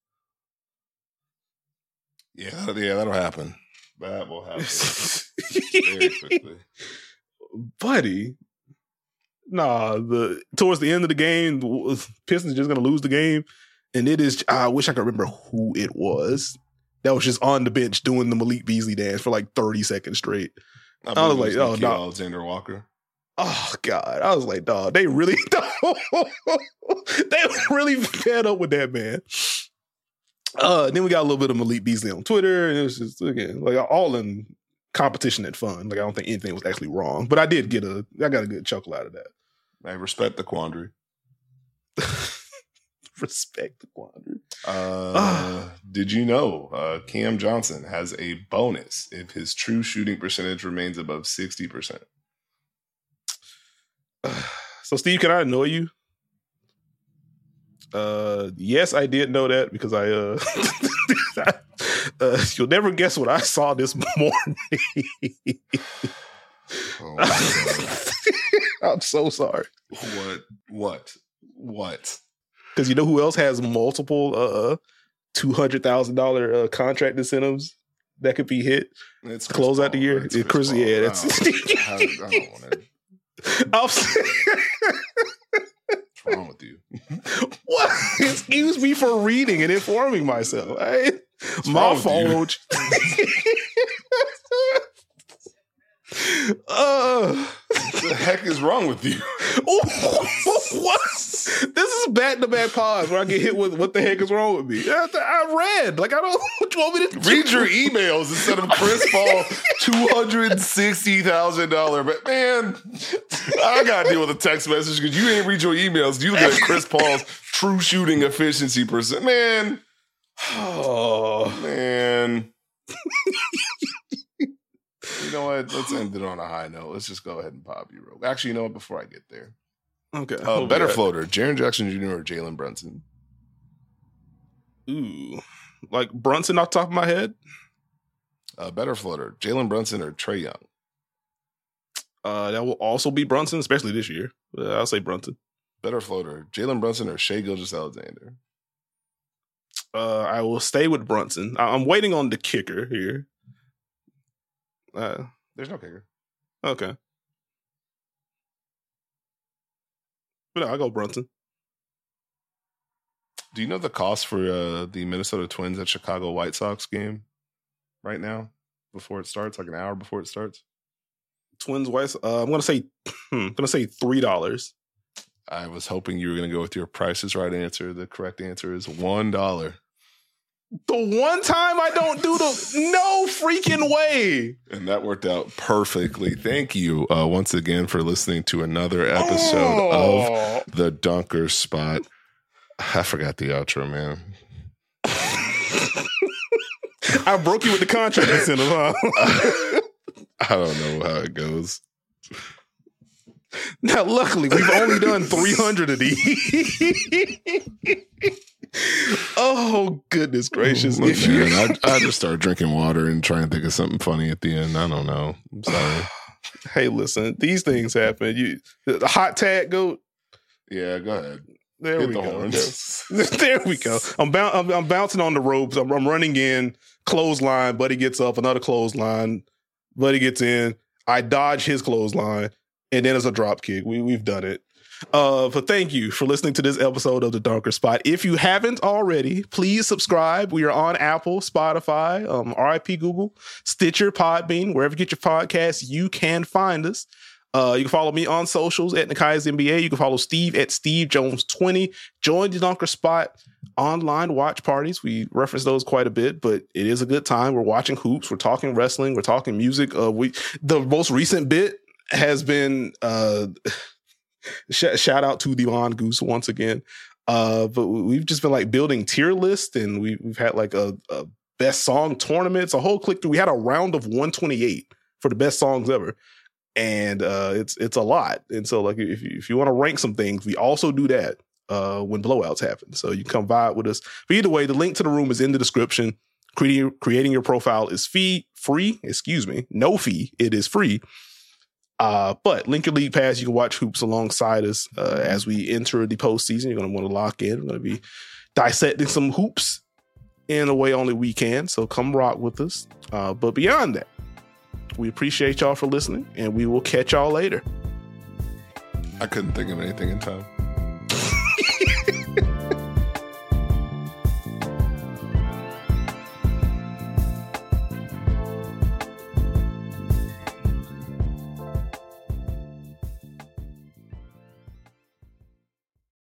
Yeah, yeah, that'll happen. That will happen very quickly. Buddy, nah. The towards the end of the game, the Pistons just gonna lose the game, and it is. I wish I could remember who it was that was just on the bench doing the Malik Beasley dance for like thirty seconds straight. I, I was like, was oh no, Alexander Walker. Oh God, I was like, dog, they really, they really fed up with that man. Uh, then we got a little bit of Malik Beasley on Twitter, and it was just again like all in competition and fun. Like I don't think anything was actually wrong, but I did get a, I got a good chuckle out of that. I respect the quandary. Respect the quandary. Uh, did you know uh, Cam Johnson has a bonus if his true shooting percentage remains above sixty percent? So, Steve, can I annoy you? Uh, yes, I did know that because I, uh, uh you'll never guess what I saw this morning. Oh, I'm so sorry. What? What? What? Because you know who else has multiple uh two hundred thousand dollar uh, contract incentives that could be hit it's to close Paul. out the year? It's Chris, Chris yeah, that's. I, I don't want to. What's wrong with you? What? Excuse me for reading and informing myself. Right? My fault. uh, what the heck is wrong with you? What? This is back to back pause where I get hit with what the heck is wrong with me. I, I read. Like, I don't what you want me to read do? Your emails instead of Chris Paul two hundred sixty thousand dollars. But man, I gotta deal with a text message because you ain't read your emails. You look at Chris Paul's true shooting efficiency percent. Man. Oh man. You know what? Let's end it on a high note. Let's just go ahead and pop you real. Actually, you know what? Before I get there. Okay. Uh, oh, better floater, Jaren Jackson Junior or Jalen Brunson? Ooh. Like Brunson off the top of my head? Uh, better floater, Jalen Brunson or Trae Young? Uh, that will also be Brunson, especially this year. Uh, I'll say Brunson. Better floater, Jalen Brunson or Shai Gilgeous-Alexander? Uh, I will stay with Brunson. I- I'm waiting on the kicker here. Uh, There's no kicker. Okay. But no, I go Brunson. Do you know the cost for uh, the Minnesota Twins at Chicago White Sox game right now before it starts, like an hour before it starts? Twins White. Uh, I'm gonna say, I'm gonna say three dollars. I was hoping you were gonna go with your Price is Right answer. The correct answer is one dollar. The one time I don't do the no freaking way. And that worked out perfectly. Thank you uh, once again for listening to another episode oh. of The Dunker Spot. I forgot the outro, man. I broke you with the contract incentive, huh? I don't know how it goes. Now, luckily, we've only done three hundred of these. Oh, goodness gracious. Look, man, I, I just started drinking water and trying to think of something funny at the end. I don't know. I'm sorry. Hey, listen, these things happen. You, the hot tag goat. Yeah, go ahead. There Hit we the go. horns. There we go. I'm, bou- I'm, I'm bouncing on the ropes. I'm, I'm running in. Clothesline. Buddy gets up. Another clothesline. Buddy gets in. I dodge his clothesline. And then it's a drop kick. We, we've done it. Uh, but thank you for listening to this episode of The Dunker Spot. If you haven't already, please subscribe. We are on Apple, Spotify, um, R I P Google, Stitcher, Podbean, wherever you get your podcasts, you can find us. Uh, you can follow me on socials at Nikai's N B A. You can follow Steve at Steve Jones twenty. Join the Dunker Spot online watch parties. We reference those quite a bit, but it is a good time. We're watching hoops. We're talking wrestling. We're talking music. Uh, we the most recent bit has been uh, sh- shout out to the Mongoose once again. Uh, but we've just been like building tier lists, and we, we've had like a, a best song tournaments, a whole click through. We had a round of one twenty-eight for the best songs ever. And uh, it's it's a lot. And so like if you, if you want to rank some things, we also do that uh, when blowouts happen. So you can come vibe with us. But either way, the link to the room is in the description. Creating, creating your profile is fee free. Excuse me. No fee. It is free. Uh, but link your league pass. You can watch hoops alongside us uh, as we enter the postseason. You're going to want to lock in. We're going to be dissecting some hoops in a way only we can. So come rock with us. Uh, but beyond that, we appreciate y'all for listening, and we will catch y'all later. I couldn't think of anything in time.